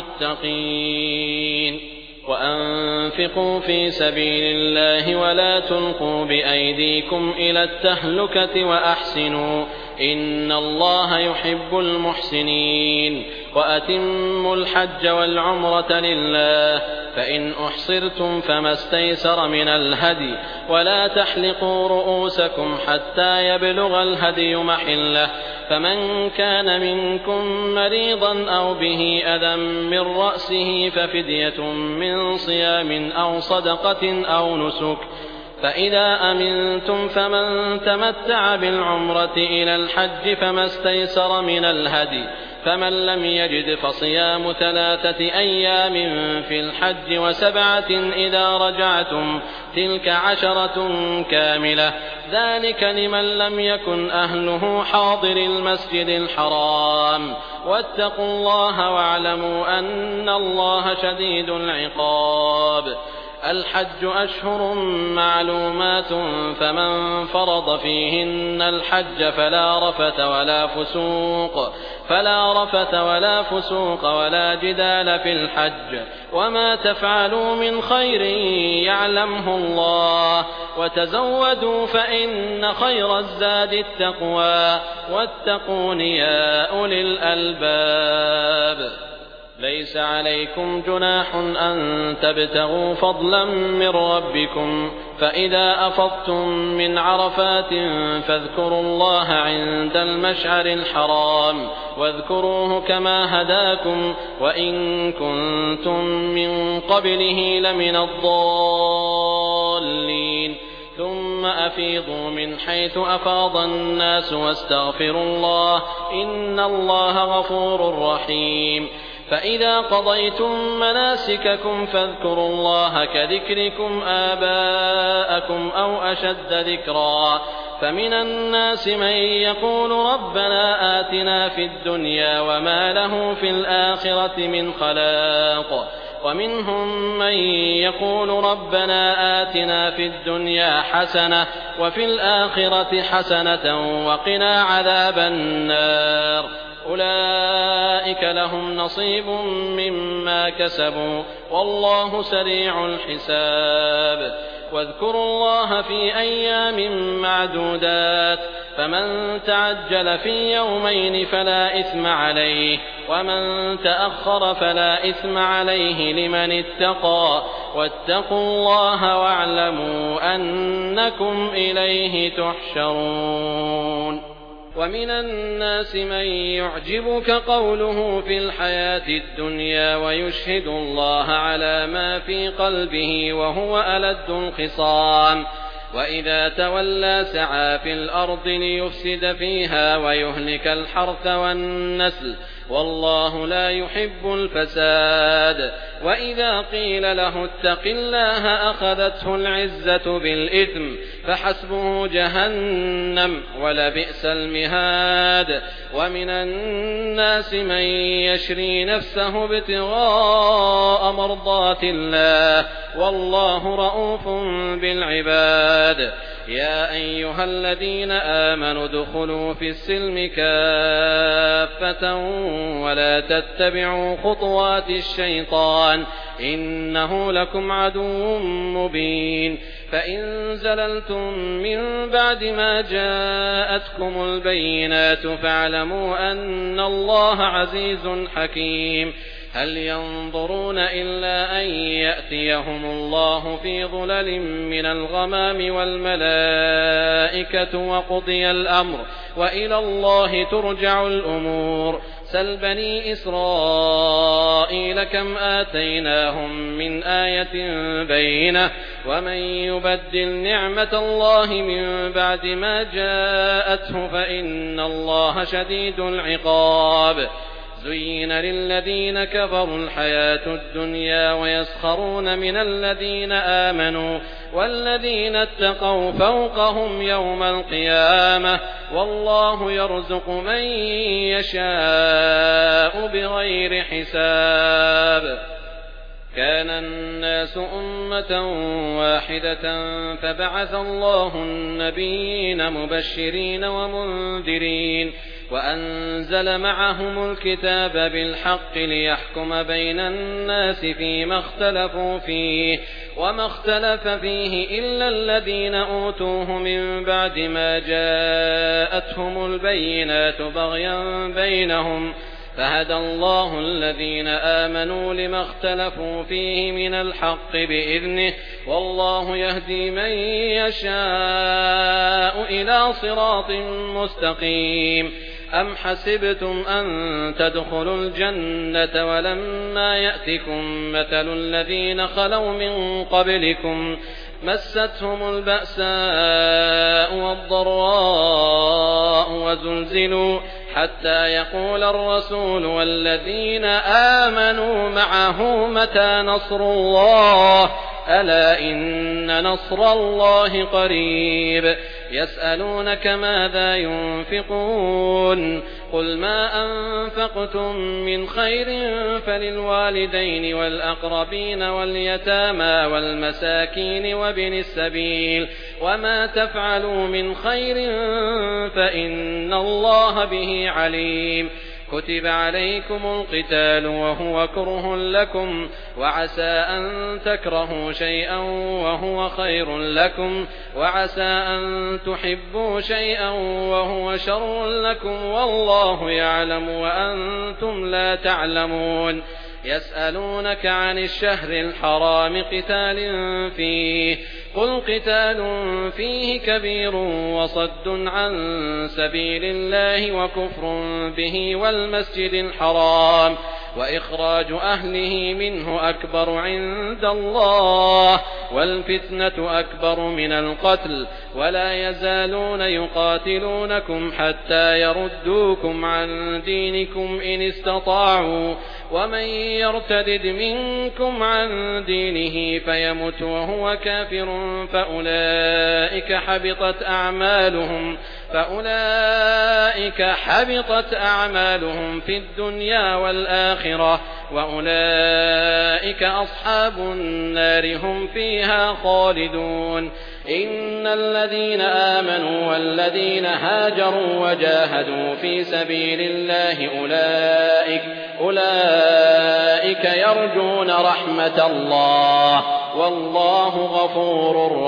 المتقين وأنفقوا في سبيل الله ولا تلقوا بأيديكم إلى التهلكة وأحسنوا إن الله يحب المحسنين وأتموا الحج والعمرة لله فإن أحصرتم فما استيسر من الهدي ولا تحلقوا رؤوسكم حتى يبلغ الهدي محله فمن كان منكم مريضا أو به أذى من رأسه ففدية من صيام أو صدقة أو نسك فإذا أمنتم فمن تمتع بالعمرة إلى الحج فما استيسر من الهدي فمن لم يجد فصيام ثلاثة أيام في الحج وسبعة إذا رجعتم تلك عشرة كاملة ذلك لمن لم يكن أهله حاضر المسجد الحرام واتقوا الله واعلموا أن الله شديد العقاب الحج أشهر معلومات فمن فرض فيهن الحج فلا رفث ولا فسوق فلا رفث ولا فسوق ولا جدال في الحج وما تفعلوا من خير يعلمه الله وتزودوا فإن خير الزاد التقوى واتقون يا أولي الألباب ليس عليكم جناح أن تبتغوا فضلا من ربكم فإذا أفضتم من عرفات فاذكروا الله عند المشعر الحرام واذكروه كما هداكم وإن كنتم من قبله لمن الضالين ثم أفيضوا من حيث أفاض الناس واستغفروا الله إن الله غفور رحيم فإذا قضيتم مناسككم فاذكروا الله كذكركم آباءكم أو أشد ذكرا فمن الناس من يقول ربنا آتنا في الدنيا وما له في الآخرة من خلاق ومنهم من يقول ربنا آتنا في الدنيا حسنة وفي الآخرة حسنة وقنا عذاب النار أولئك لهم نصيب مما كسبوا والله سريع الحساب واذكروا الله في أيام معدودات فمن تعجل في يومين فلا إثم عليه ومن تأخر فلا إثم عليه لمن اتقى واتقوا الله واعلموا أنكم إليه تحشرون. ومن الناس من يعجبك قوله في الحياة الدنيا ويشهد الله على ما في قلبه وهو ألد الخصام وإذا تولى سعى في الأرض ليفسد فيها ويهلك الحرث والنسل والله لا يحب الفساد. وإذا قيل له اتق الله أخذته العزة بالإثم فحسبه جهنم ولبئس المهاد. ومن الناس من يشري نفسه ابتغاء مرضات الله والله رؤوف بالعباد. يا أيها الذين آمنوا ادخلوا في السلم كافة ولا تتبعوا خطوات الشيطان إنه لكم عدو مبين. فإن زللتم من بعد ما جاءتكم البينات فاعلموا أن الله عزيز حكيم. هل ينظرون إلا أن يأتيهم الله في ظلل من الغمام والملائكة وقضي الأمر وإلى الله ترجع الأمور. سل بني إسرائيل كم آتيناهم من آية بينة ومن يبدل نعمة الله من بعد ما جاءته فإن الله شديد العقاب. زين للذين كفروا الحياة الدنيا ويسخرون من الذين آمنوا والذين اتقوا فوقهم يوم القيامة والله يرزق من يشاء بغير حساب. كان الناس أمة واحدة فبعث الله النبيين مبشرين ومنذرين وأنزل معهم الكتاب بالحق ليحكم بين الناس فيما اختلفوا فيه وما اختلف فيه إلا الذين أوتوه من بعد ما جاءتهم البينات بغيا بينهم فهدى الله الذين آمنوا لما اختلفوا فيه من الحق بإذنه والله يهدي من يشاء إلى صراط مستقيم. أم حسبتم أن تدخلوا الجنة ولما يأتكم مثل الذين خلوا من قبلكم مستهم البأساء والضراء وزلزلوا حتى يقول الرسول والذين آمنوا معه متى نصر الله ألا إن نصر الله قريب. يسألونك ماذا ينفقون قل ما أنفقتم من خير فللوالدين والأقربين واليتامى والمساكين وابن السبيل وما تفعلوا من خير فإن الله به عليم. كتب عليكم القتال وهو كره لكم وعسى أن تكرهوا شيئا وهو خير لكم وعسى أن تحبوا شيئا وهو شر لكم والله يعلم وأنتم لا تعلمون. يسألونك عن الشهر الحرام قتال فيه قل قتال فيه كبير وصد عن سبيل الله وكفر به والمسجد الحرام وإخراج أهله منه أكبر عند الله والفتنة أكبر من القتل ولا يزالون يقاتلونكم حتى يردوكم عن دينكم إن استطاعوا ومن يرتدد منكم عن دينه فيمت وهو كافر فأولئك حبطت أعمالهم فأولئك حبطت أعمالهم في الدنيا والآخرة وأولئك أصحاب النار هم فيها خالدون إن الذين آمنوا والذين هاجروا وجاهدوا في سبيل الله أولئك أولئك يرجون رحمة الله والله غفور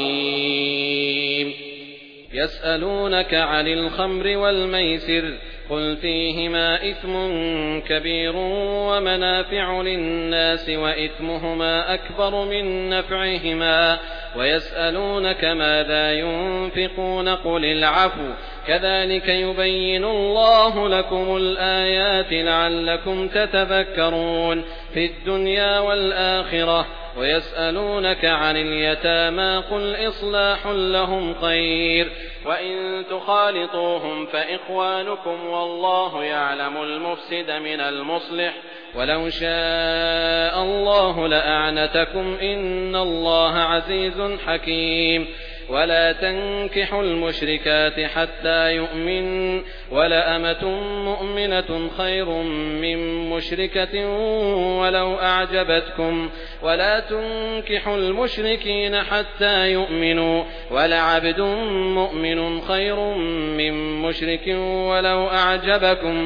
رحيم يسألونك عن الخمر والميسر قل فيهما إثم كبير ومنافع للناس وإثمهما أكبر من نفعهما ويسألونك ماذا ينفقون قل العفو كذلك يبين الله لكم الآيات لعلكم تتذكرون في الدنيا والآخرة ويسألونك عن اليتامى قل إصلاح لهم خير وإن تخالطوهم فإخوانكم والله يعلم المفسد من المصلح ولو شاء الله لأعنتكم إن الله عزيز حكيم ولا تنكحوا المشركات حتى يؤمن ولأمة مؤمنة خير من مشركة ولو أعجبتكم ولا تنكحوا المشركين حتى يؤمنوا ولعبد مؤمن خير من مشرك ولو أعجبكم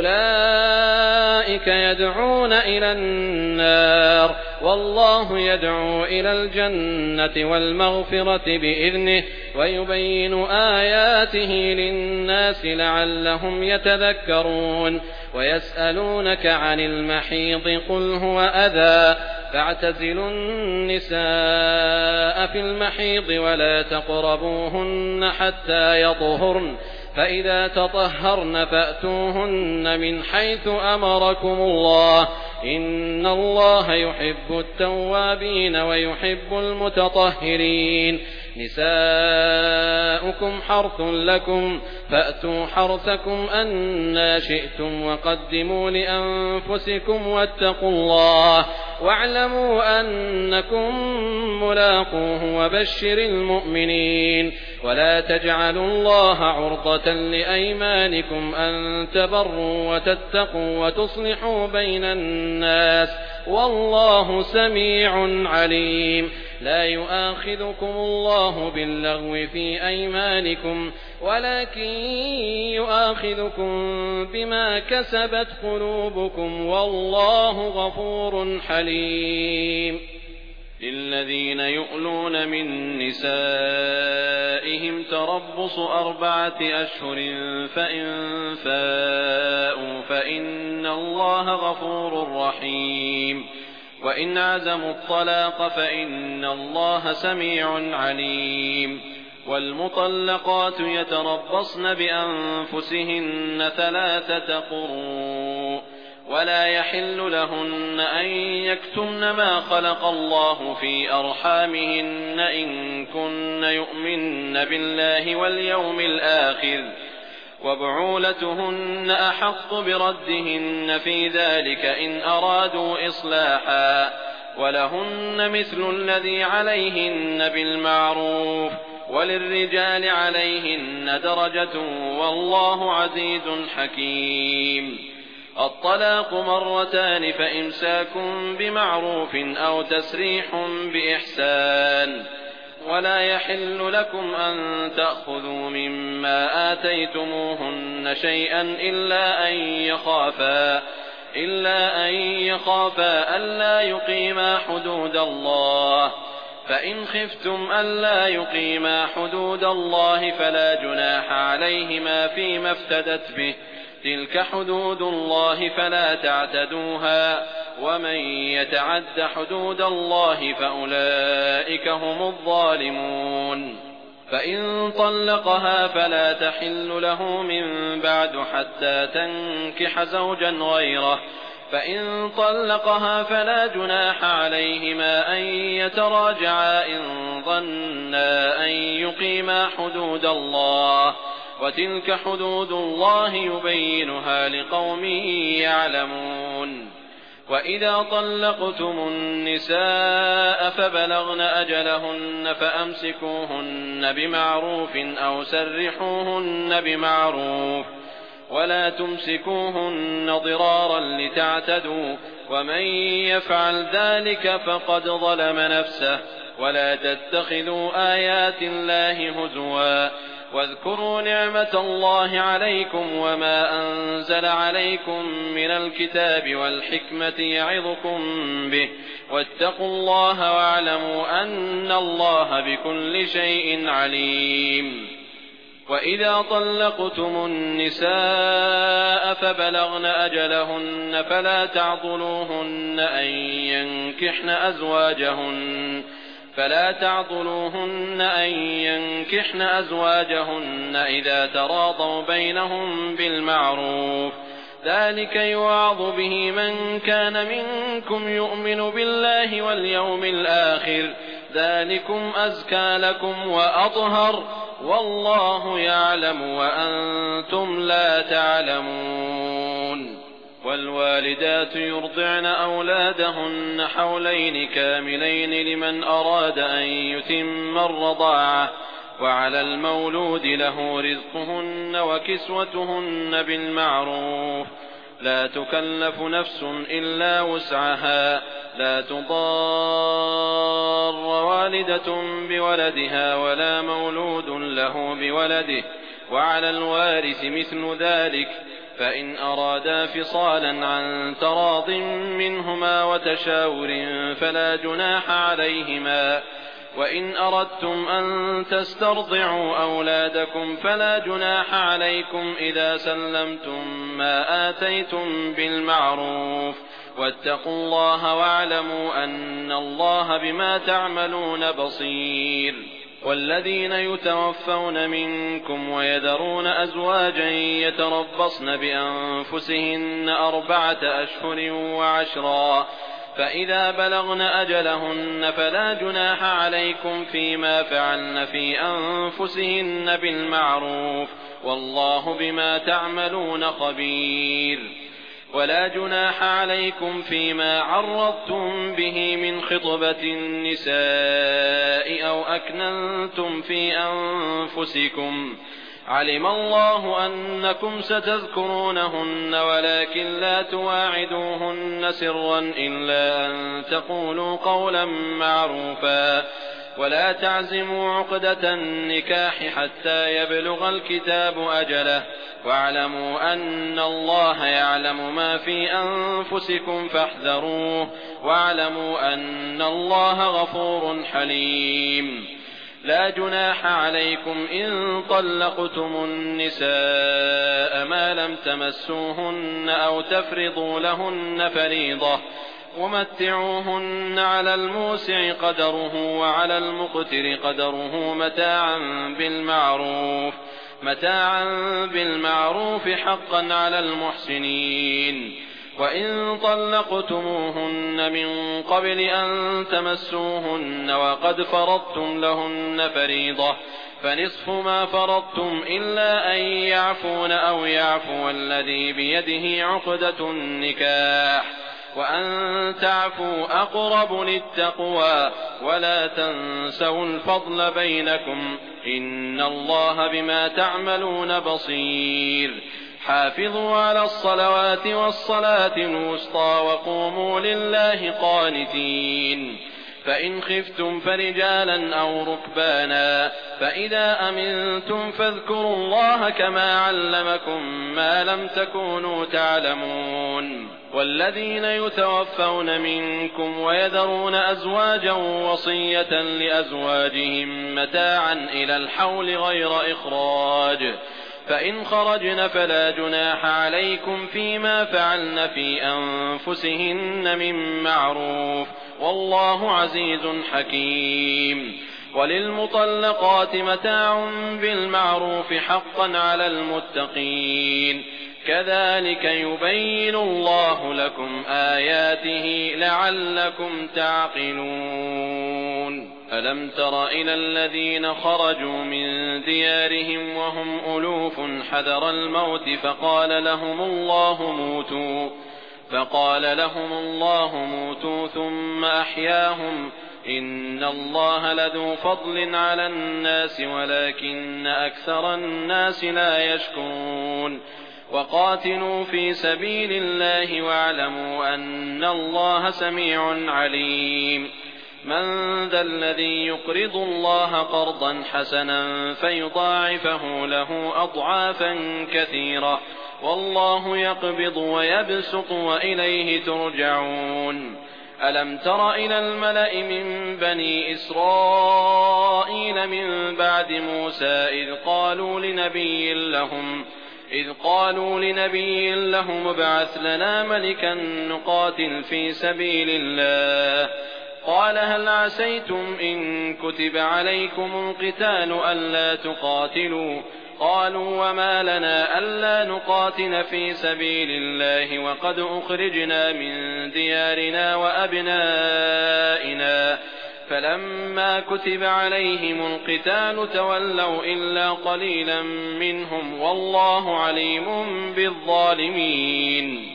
أولئك يدعون إلى النار والله يدعو إلى الجنة والمغفرة بإذنه ويبين آياته للناس لعلهم يتذكرون ويسألونك عن المحيض قل هو أذى فاعتزلوا النساء في المحيض ولا تقربوهن حتى يطهرن فإذا تطهرن فأتوهن من حيث أمركم الله إن الله يحب التوابين ويحب المتطهرين نساؤكم حرث لكم فأتوا حرثكم أنى شئتم وقدموا لأنفسكم واتقوا الله واعلموا أنكم ملاقوه وبشر المؤمنين ولا تجعلوا الله عرضة لأيمانكم أن تبروا وتتقوا وتصلحوا بين الناس والله سميع عليم لا يؤاخذكم الله باللغو في أيمانكم ولكن يؤاخذكم بما كسبت قلوبكم والله غفور حليم للذين يؤلون من نسائهم تربص أربعة أشهر فإن فاءوا فإن الله غفور رحيم وإن عزموا الطلاق فإن الله سميع عليم والمطلقات يتربصن بأنفسهن ثلاثة قروء ولا يحل لهن أن يكتمن ما خلق الله في أرحامهن إن كن يؤمن بالله واليوم الآخر وبعولتهن أحق بردهن في ذلك إن أرادوا إصلاحا ولهن مثل الذي عليهن بالمعروف وللرجال عليهن درجة والله عزيز حكيم الطلاق مرتان فإمساك بمعروف أو تسريح بإحسان ولا يحل لكم أن تأخذوا مما آتيتموهن شيئا إلا أن يخافا إلا أن يخافا ألا يقيما حدود الله فإن خفتم ألا يقيما حدود الله فلا جناح عليهما فيما افتدت به تلك حدود الله فلا تعتدوها ومن يتعد حدود الله فأولئك هم الظالمون فإن طلقها فلا تحل له من بعد حتى تنكح زوجا غيره فإن طلقها فلا جناح عليهما أن يتراجعا إن ظنا أن يقيما حدود الله وتلك حدود الله يبينها لقوم يعلمون وإذا طلقتم النساء فبلغن أجلهن فأمسكوهن بمعروف أو سرحوهن بمعروف ولا تمسكوهن ضرارا لتعتدوا ومن يفعل ذلك فقد ظلم نفسه ولا تتخذوا آيات الله هزوا واذكروا نعمة الله عليكم وما أنزل عليكم من الكتاب والحكمة يعظكم به واتقوا الله واعلموا أن الله بكل شيء عليم. وإذا طلقتم النساء فبلغن أجلهن فلا تعضلوهن أن ينكحن أزواجهن فلا تعضلوهن أن ينكحن أزواجهن إذا تراضوا بينهم بالمعروف ذلك يوعظ به من كان منكم يؤمن بالله واليوم الآخر ذلكم أزكى لكم وأطهر والله يعلم وأنتم لا تعلمون. والوالدات يرضعن أولادهن حولين كاملين لمن أراد أن يتم الرضاعة وعلى المولود له رزقهن وكسوتهن بالمعروف لا تكلف نفس إلا وسعها لا تضار والدة بولدها ولا مولود له بولده وعلى الوارث مثل ذلك فإن أرادا فصالا عن تراض منهما وتشاور فلا جناح عليهما وإن أردتم أن تسترضعوا أولادكم فلا جناح عليكم إذا سلمتم ما آتيتم بالمعروف واتقوا الله واعلموا أن الله بما تعملون بصير. والذين يتوفون منكم ويذرون أزواجا يتربصن بأنفسهن أربعة أشهر وعشرا فإذا بلغن أجلهن فلا جناح عليكم فيما فعلن في أنفسهن بالمعروف والله بما تعملون خبير. ولا جناح عليكم فيما عرضتم به من خطبة النساء أو أكننتم في أنفسكم علم الله أنكم ستذكرونهن ولكن لا تواعدوهن سرا إلا أن تقولوا قولا معروفا ولا تعزموا عقدة النكاح حتى يبلغ الكتاب أجله واعلموا أن الله يعلم ما في أنفسكم فاحذروه واعلموا أن الله غفور حليم. لا جناح عليكم إن طلقتم النساء ما لم تمسوهن أو تفرضوا لهن فريضة ومتعوهن على الموسع قدره وعلى المقتر قدره متاعا بالمعروف متاعا بالمعروف حقا على المحسنين. وإن طلقتموهن من قبل أن تمسوهن وقد فرضتم لهن فريضة فنصف ما فرضتم إلا أن يعفون أو يعفو الذي بيده عقدة النكاح وأن تعفوا أقرب للتقوى ولا تنسوا الفضل بينكم إن الله بما تعملون بصير. حافظوا على الصلوات والصلاة الوسطى وقوموا لله قانتين. فإن خفتم فرجالا أو ركبانا فإذا أمنتم فاذكروا الله كما علمكم ما لم تكونوا تعلمون. والذين يتوفون منكم ويذرون أزواجا وصية لأزواجهم متاعا إلى الحول غير إخراج فإن خرجن فلا جناح عليكم فيما فعلن في أنفسهن من معروف والله عزيز حكيم. وللمطلقات متاع بالمعروف حقا على المتقين كذلك يبين الله لكم آياته لعلكم تعقلون. ألم تر إلى الذين خرجوا من ديارهم وهم ألوف حذر الموت فقال لهم الله موتوا فقال لهم الله موتوا ثم أحياهم إن الله لذو فضل على الناس ولكن أكثر الناس لا يشكرون وقاتلوا في سبيل الله واعلموا أن الله سميع عليم من ذا الذي يقرض الله قرضا حسنا فيضاعفه له أضعافا كثيرة والله يقبض ويبسط وإليه ترجعون ألم تر إلى الملأ من بني إسرائيل من بعد موسى إذ قالوا لنبي لهم إذ قالوا لنبي لهم ابعث لنا ملكا نقاتل في سبيل الله قال هل عسيتم إن كتب عليكم القتال ألا تقاتلوا قالوا وما لنا ألا نقاتل في سبيل الله وقد أخرجنا من ديارنا وأبنائنا فلما كتب عليهم القتال تولوا إلا قليلا منهم والله عليم بالظالمين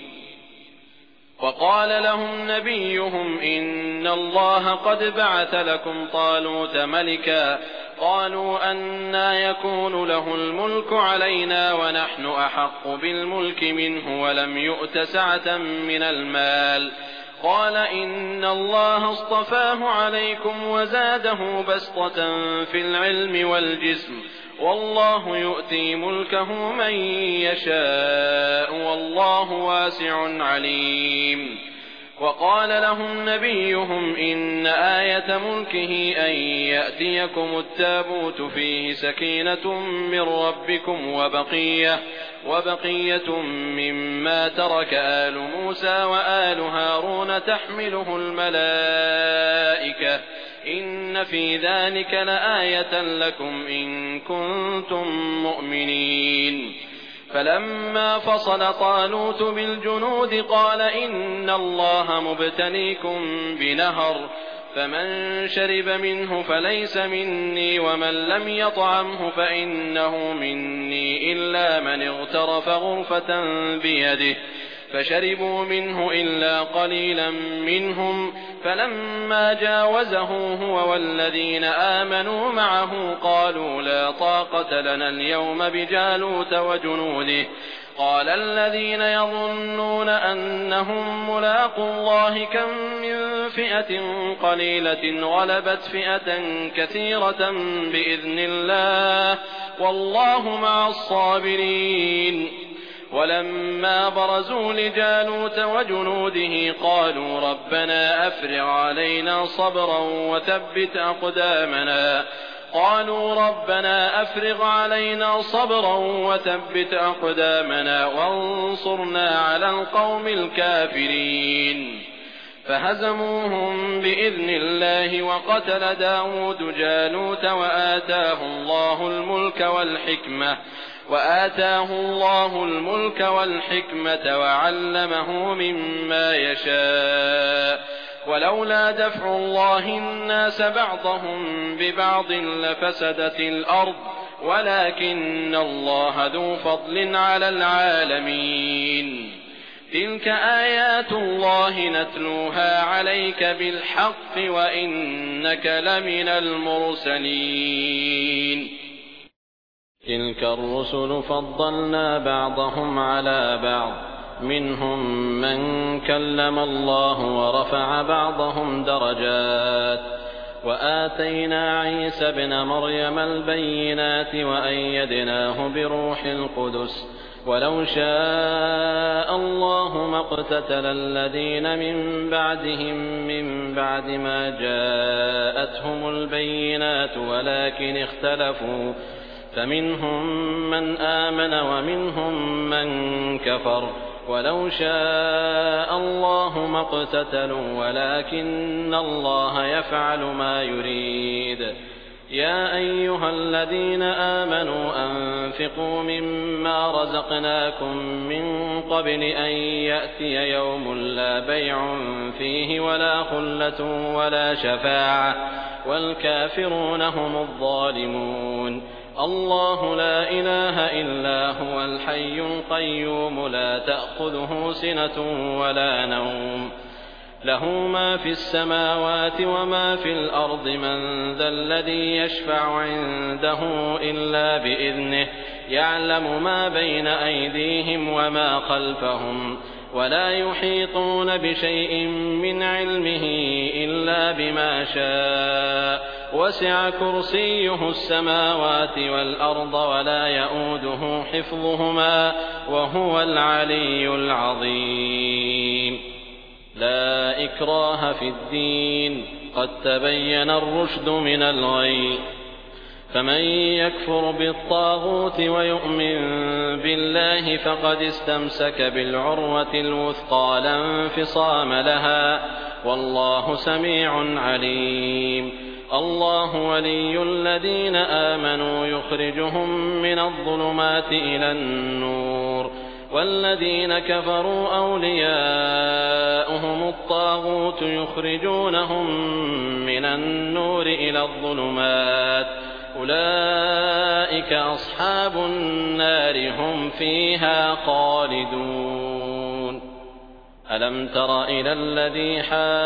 وقال لهم نبيهم إن الله قد بعث لكم طالوت ملكا قالوا أنى يكون له الملك علينا ونحن أحق بالملك منه ولم يؤت سعة من المال قال إن الله اصطفاه عليكم وزاده بسطة في العلم والجسم والله يؤتي ملكه من يشاء والله واسع عليم وقال لهم نبيهم إن آية ملكه أن يأتيكم التابوت فيه سكينة من ربكم وبقية وبقية مما ترك آل موسى وآل هارون تحمله الملائكة إن في ذلك لآية لكم إن كنتم مؤمنين فلما فصل طالوت بالجنود قال إن الله مبتليكم بنهر فمن شرب منه فليس مني ومن لم يطعمه فإنه مني إلا من اغترف غرفة بيده فشربوا منه إلا قليلا منهم فلما جاوزه هو والذين آمنوا معه قالوا لا طاقة لنا اليوم بجالوت وجنوده قال الذين يظنون أنهم ملاقوا الله كم من فئة قليلة غلبت فئة كثيرة بإذن الله والله مع الصابرين ولما برزوا لجالوت وجنوده قالوا ربنا أفرغ علينا صبرا وثبت أقدامنا قالوا ربنا أفرغ علينا صبرا وثبت أقدامنا وانصرنا على القوم الكافرين فهزموهم بإذن الله وقتل داود جالوت وآتاه الله الملك والحكمة وآتاه الله الملك والحكمة وعلمه مما يشاء ولولا دفع الله الناس بعضهم ببعض لفسدت الأرض ولكن الله ذو فضل على العالمين تلك آيات الله نتلوها عليك بالحق وإنك لمن المرسلين تلك الرسل فضلنا بعضهم على بعض منهم من كلم الله ورفع بعضهم درجات وآتينا عيسى ابن مريم البينات وأيدناه بروح القدس ولو شاء الله ما اقتتل الذين من بعدهم من بعد ما جاءتهم البينات ولكن اختلفوا فمنهم من آمن ومنهم من كفر ولو شاء الله ما اقتتلوا ولكن الله يفعل ما يريد يا أيها الذين آمنوا أنفقوا مما رزقناكم من قبل أن يأتي يوم لا بيع فيه ولا خلة ولا شفاعة والكافرون هم الظالمون. الله لا إله إلا هو الحي القيوم لا تأخذه سنة ولا نوم له ما في السماوات وما في الأرض من ذا الذي يشفع عنده إلا بإذنه يعلم ما بين أيديهم وما خلفهم ولا يحيطون بشيء من علمه إلا بما شاء وسع كرسيه السماوات والأرض ولا يؤوده حفظهما وهو العلي العظيم. لا إكراه في الدين قد تبين الرشد من الغي فمن يكفر بالطاغوت ويؤمن بالله فقد استمسك بالعروة الوثقى لا انفصام لها والله سميع عليم. الله ولي الذين آمنوا يخرجهم من الظلمات إلى النور والذين كفروا أولياؤهم الطاغوت يخرجونهم من النور إلى الظلمات أولئك أصحاب النار هم فيها خالدون. ألم تر إلى الذي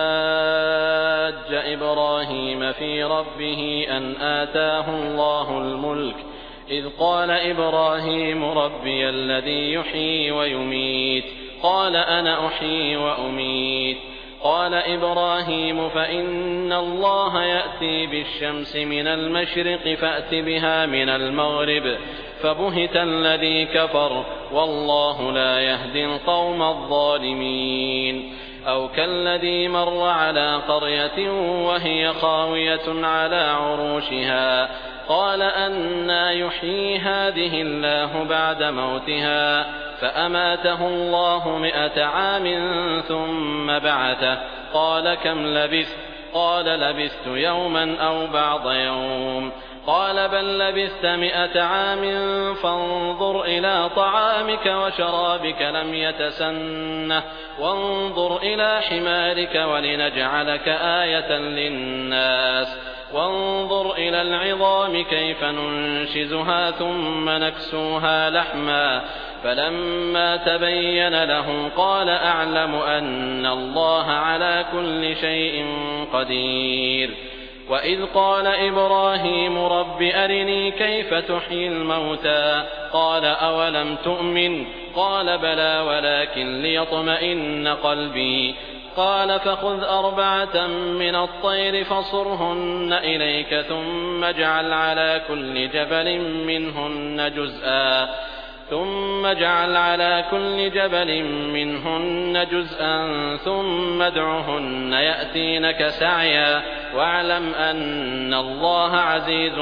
حاج إبراهيم في ربه أن آتاه الله الملك إذ قال إبراهيم ربي الذي يحيي ويميت قال أنا أحيي وأميت قال إبراهيم فإن الله يأتي بالشمس من المشرق فأت بها من المغرب فبهت الذي كفر والله لا يهدي القوم الظالمين. أو كالذي مر على قرية وهي خاوية على عروشها قال أنى يحيي هذه الله بعد موتها فأماته الله مئة عام ثم بعثه قال كم لبثت قال لبثت يوما أو بعض يوم قال بل لبثت مئة عام فانظر إلى طعامك وشرابك لم يتسنه وانظر إلى حمارك ولنجعلك آية للناس وانظر إلى العظام كيف ننشزها ثم نكسوها لحما فلما تبين له قال أعلم أن الله على كل شيء قدير. وإذ قال إبراهيم رب أرني كيف تحيي الموتى قال أولم تؤمن قال بلى ولكن ليطمئن قلبي قال فخذ أربعة من الطير فصرهن إليك ثم اجعل على كل جبل منهن جزءا ثم اجعل على كل جبل منهن جزءا ثم ادعهن يأتينك سعيا واعلم أن الله عزيز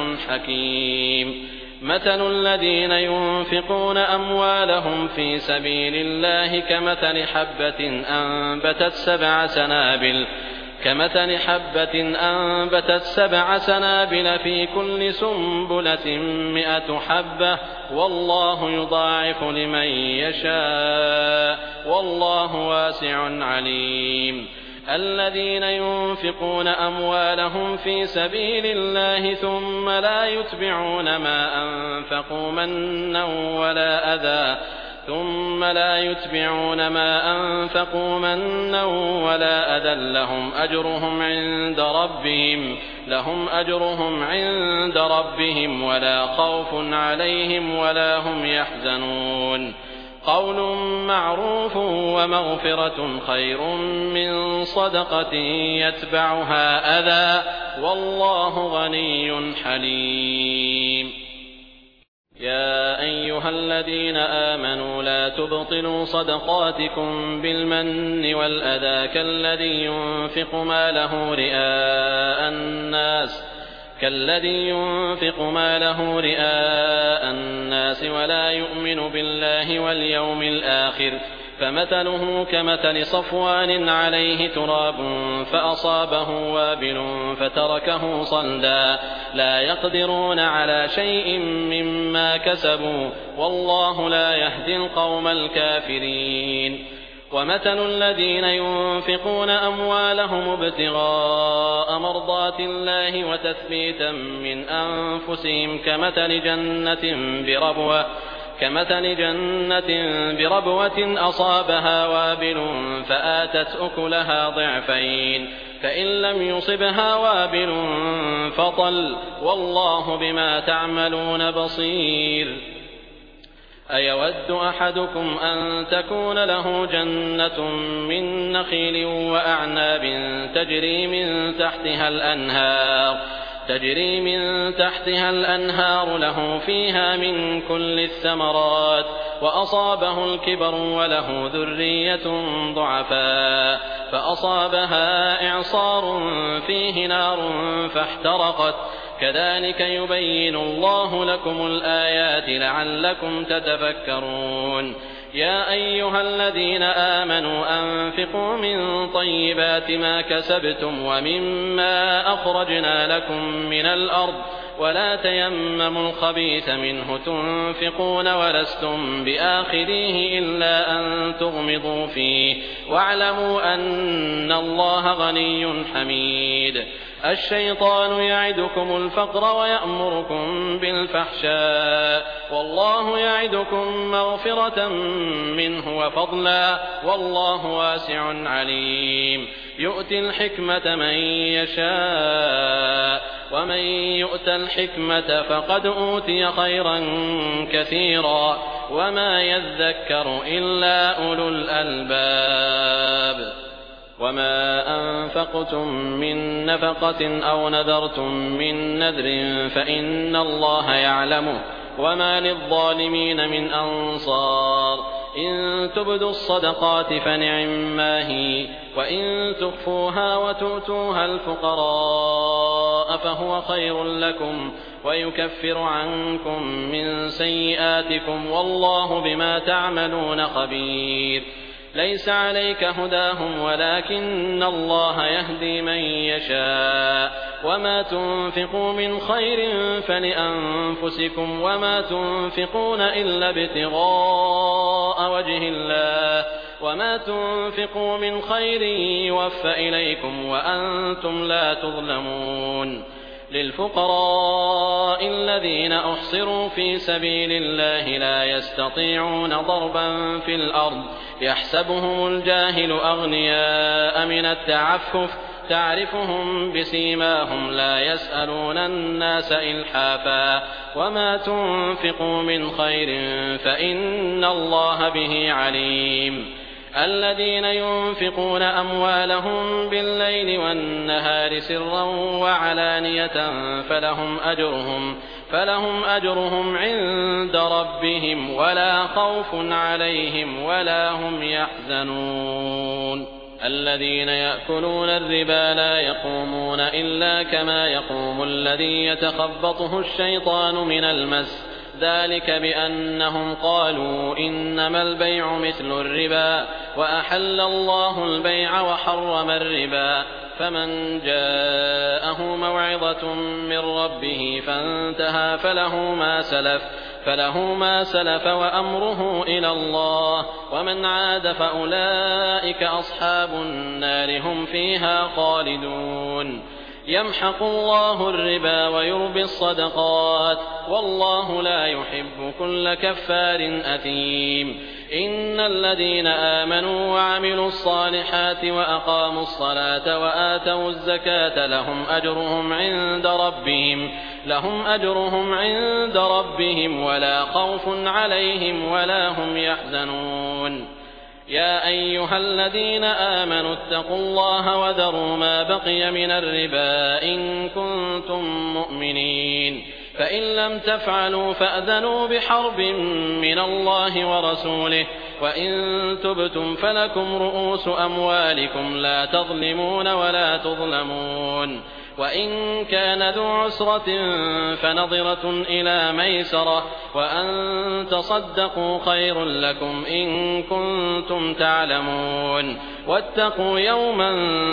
حكيم. مثل الذين ينفقون أموالهم في سبيل الله كمثل حبة أنبتت سبع سنابل كمثل حبة أنبتت سبع سنابل في كل سنبلة مئة حبة والله يضاعف لمن يشاء والله واسع عليم. الذين ينفقون أموالهم في سبيل الله ثم لا يتبعون ما أنفقوا منا ولا أذى ثم لا يتبعون ما أنفقوا منا ولا أذى لهم أجرهم عند ربهم لهم أجرهم عند ربهم ولا خوف عليهم ولا هم يحزنون. قول معروف ومغفرة خير من صدقة يتبعها أذى والله غني حليم. يا أيها الذين آمنوا لا تبطلوا صدقاتكم بالمن والأذى كالذي ينفق ماله رئاء الناس كالذي ينفق ماله رئاء الناس ولا يؤمن بالله واليوم الآخر فمثله كمثل صفوان عليه تراب فأصابه وابل فتركه صلدا لا يقدرون على شيء مما كسبوا والله لا يهدي القوم الكافرين. ومثل الذين ينفقون أموالهم ابتغاء مرضات الله وتثبيتا من أنفسهم كمثل جنة بربوة كمثل جنة بربوة أصابها وابل فآتت أكلها ضعفين فإن لم يصبها وابل فطل والله بما تعملون بصير. أيود أحدكم أن تكون له جنة من نخيل وأعناب تجري من تحتها الأنهار تجري من تحتها الأنهار له فيها من كل الثمرات وأصابه الكبر وله ذرية ضعفاء فأصابها إعصار فيه نار فاحترقت كذلك يبين الله لكم الآيات لعلكم تتفكرون. يا أيها الذين آمنوا أنفقوا من طيبات ما كسبتم ومما أخرجنا لكم من الأرض ولا تيمموا الخبيث منه تنفقون ولستم بآخذيه إلا أن تغمضوا فيه واعلموا أن الله غني حميد. الشيطان يعدكم الفقر ويأمركم بالفحشاء والله يعدكم مغفرة منه وفضلا والله واسع عليم. يؤتي الحكمة من يشاء ومن يؤت الحكمة فقد أوتي خيرا كثيرا وما يذكر إلا أولو الألباب. وما أنفقتم من نفقة أو نذرتم من نذر فإن الله يعلمه وما للظالمين من أنصار. إن تبدوا الصدقات فنعما هي وإن تخفوها وتؤتوها الفقراء فهو خير لكم ويكفر عنكم من سيئاتكم والله بما تعملون خبير. ليس عليك هداهم ولكن الله يهدي من يشاء وما تنفقوا من خير فلأنفسكم وما تنفقون إلا ابتغاء وجه الله وما تنفقوا من خير يوفى إليكم وأنتم لا تظلمون. للفقراء الذين أحصروا في سبيل الله لا يستطيعون ضربا في الأرض يحسبهم الجاهل أغنياء من التعفف تعرفهم بسيماهم لا يسألون الناس إلحافا وما تنفقوا من خير فإن الله به عليم. الذين ينفقون أموالهم بالليل والنهار سرا وعلانية فلهم أجرهم فلهم أجرهم عند ربهم ولا خوف عليهم ولا هم يحزنون. الذين يأكلون الربا لا يقومون إلا كما يقوم الذي يتخبطه الشيطان من المس ذلك بأنهم قالوا إنما البيع مثل الربا وأحل الله البيع وحرم الربا فمن جاءه موعظة من ربه فانتهى فله ما سلف فله ما سلف وأمره إلى الله ومن عاد فأولئك أصحاب النار هم فيها خالدون. يمحق الله الربا ويربي الصدقات والله لا يحب كل كفار أثيم. إن الذين آمنوا وعملوا الصالحات وأقاموا الصلاة وآتوا الزكاة لهم أجرهم عند ربهم لهم أجرهم عند ربهم ولا خوف عليهم ولا هم يحزنون. يا أيها الذين آمنوا اتقوا الله وذروا ما بقي من الربا إن كنتم مؤمنين فإن لم تفعلوا فأذنوا بحرب من الله ورسوله وإن تبتم فلكم رؤوس أموالكم لا تظلمون ولا تظلمون. وإن كان ذو عسرة فنظرة إلى ميسرة وأن تصدقوا خير لكم إن كنتم تعلمون. واتقوا يوما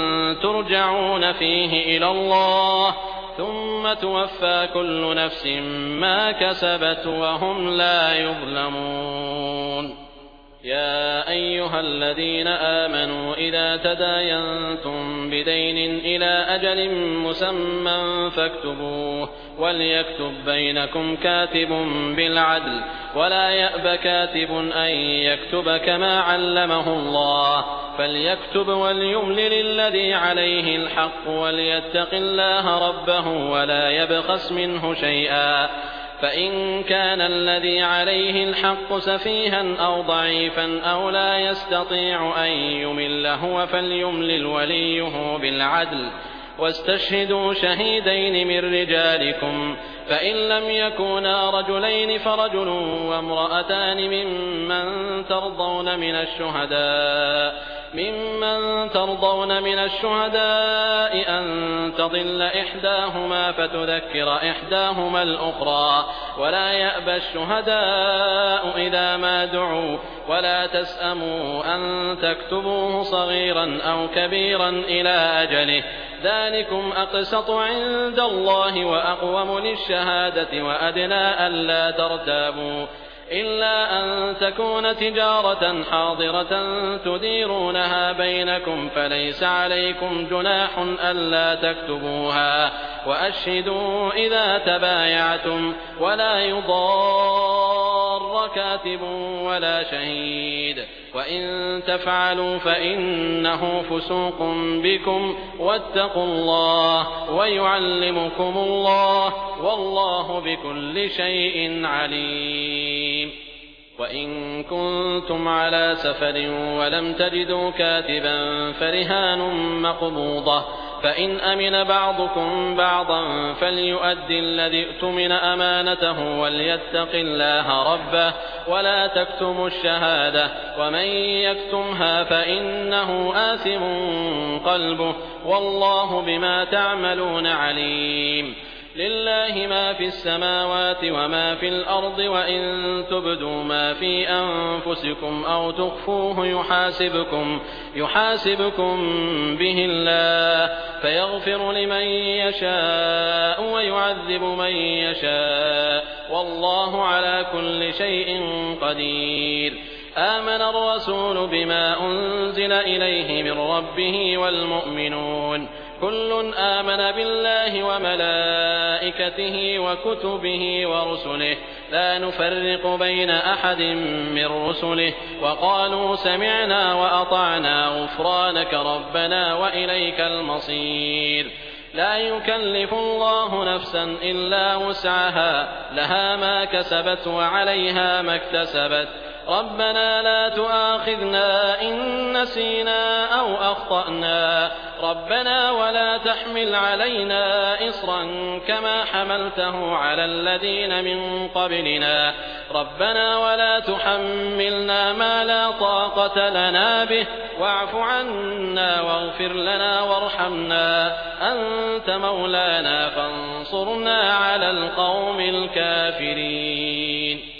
ترجعون فيه إلى الله ثم توفى كل نفس ما كسبت وهم لا يظلمون. يا أيها الذين آمنوا إذا تداينتم بدين إلى أجل مسمى فاكتبوه وليكتب بينكم كاتب بالعدل ولا يأب كاتب أن يكتب كما علمه الله فليكتب وليملل الذي عليه الحق وليتق الله ربه ولا يبخس منه شيئا فإن كان الذي عليه الحق سفيها أو ضعيفا أو لا يستطيع أن يمل هو فليملل وليه بالعدل واستشهدوا شهيدين من رجالكم فإن لم يكونا رجلين فرجل وامرأتان ممن ترضون من الشهداء ممن ترضون من الشهداء أن تضل إحداهما فتذكر إحداهما الأخرى ولا يأبى الشهداء إذا ما دعوا ولا تسأموا أن تكتبوه صغيرا أو كبيرا إلى أجله ذلكم أقسط عند الله وأقوم للشهادة وأدنى ألا ترتابوا إلا أن تكون تجارة حاضرة تديرونها بينكم فليس عليكم جناح ألا تكتبوها وأشهدوا إذا تبايعتم ولا يضار كاتب ولا شهيد وإن تفعلوا فإنه فسوق بكم واتقوا الله ويعلمكم الله والله بكل شيء عليم وإن كنتم على سفر ولم تجدوا كاتبا فرهان مقبوضة فإن أمن بعضكم بعضا فليؤدي الذي اؤتمن أمانته وليتق الله ربه ولا تكتموا الشهادة ومن يكتمها فإنه آثم قلبه والله بما تعملون عليم لله ما في السماوات وما في الأرض وإن تبدوا ما في أنفسكم أو تخفوه يحاسبكم, يحاسبكم به الله فيغفر لمن يشاء ويعذب من يشاء والله على كل شيء قدير آمن الرسول بما أنزل إليه من ربه والمؤمنون كل آمن بالله وملائكته وكتبه ورسله لا نفرق بين أحد من رسله وقالوا سمعنا وأطعنا غفرانك ربنا وإليك المصير لا يكلف الله نفسا إلا وسعها لها ما كسبت وعليها ما اكتسبت ربنا لا تؤاخذنا إن نسينا أو أخطأنا ربنا ولا تحمل علينا إصرا كما حملته على الذين من قبلنا ربنا ولا تحملنا ما لا طاقة لنا به واعف عنا واغفر لنا وارحمنا أنت مولانا فانصرنا على القوم الكافرين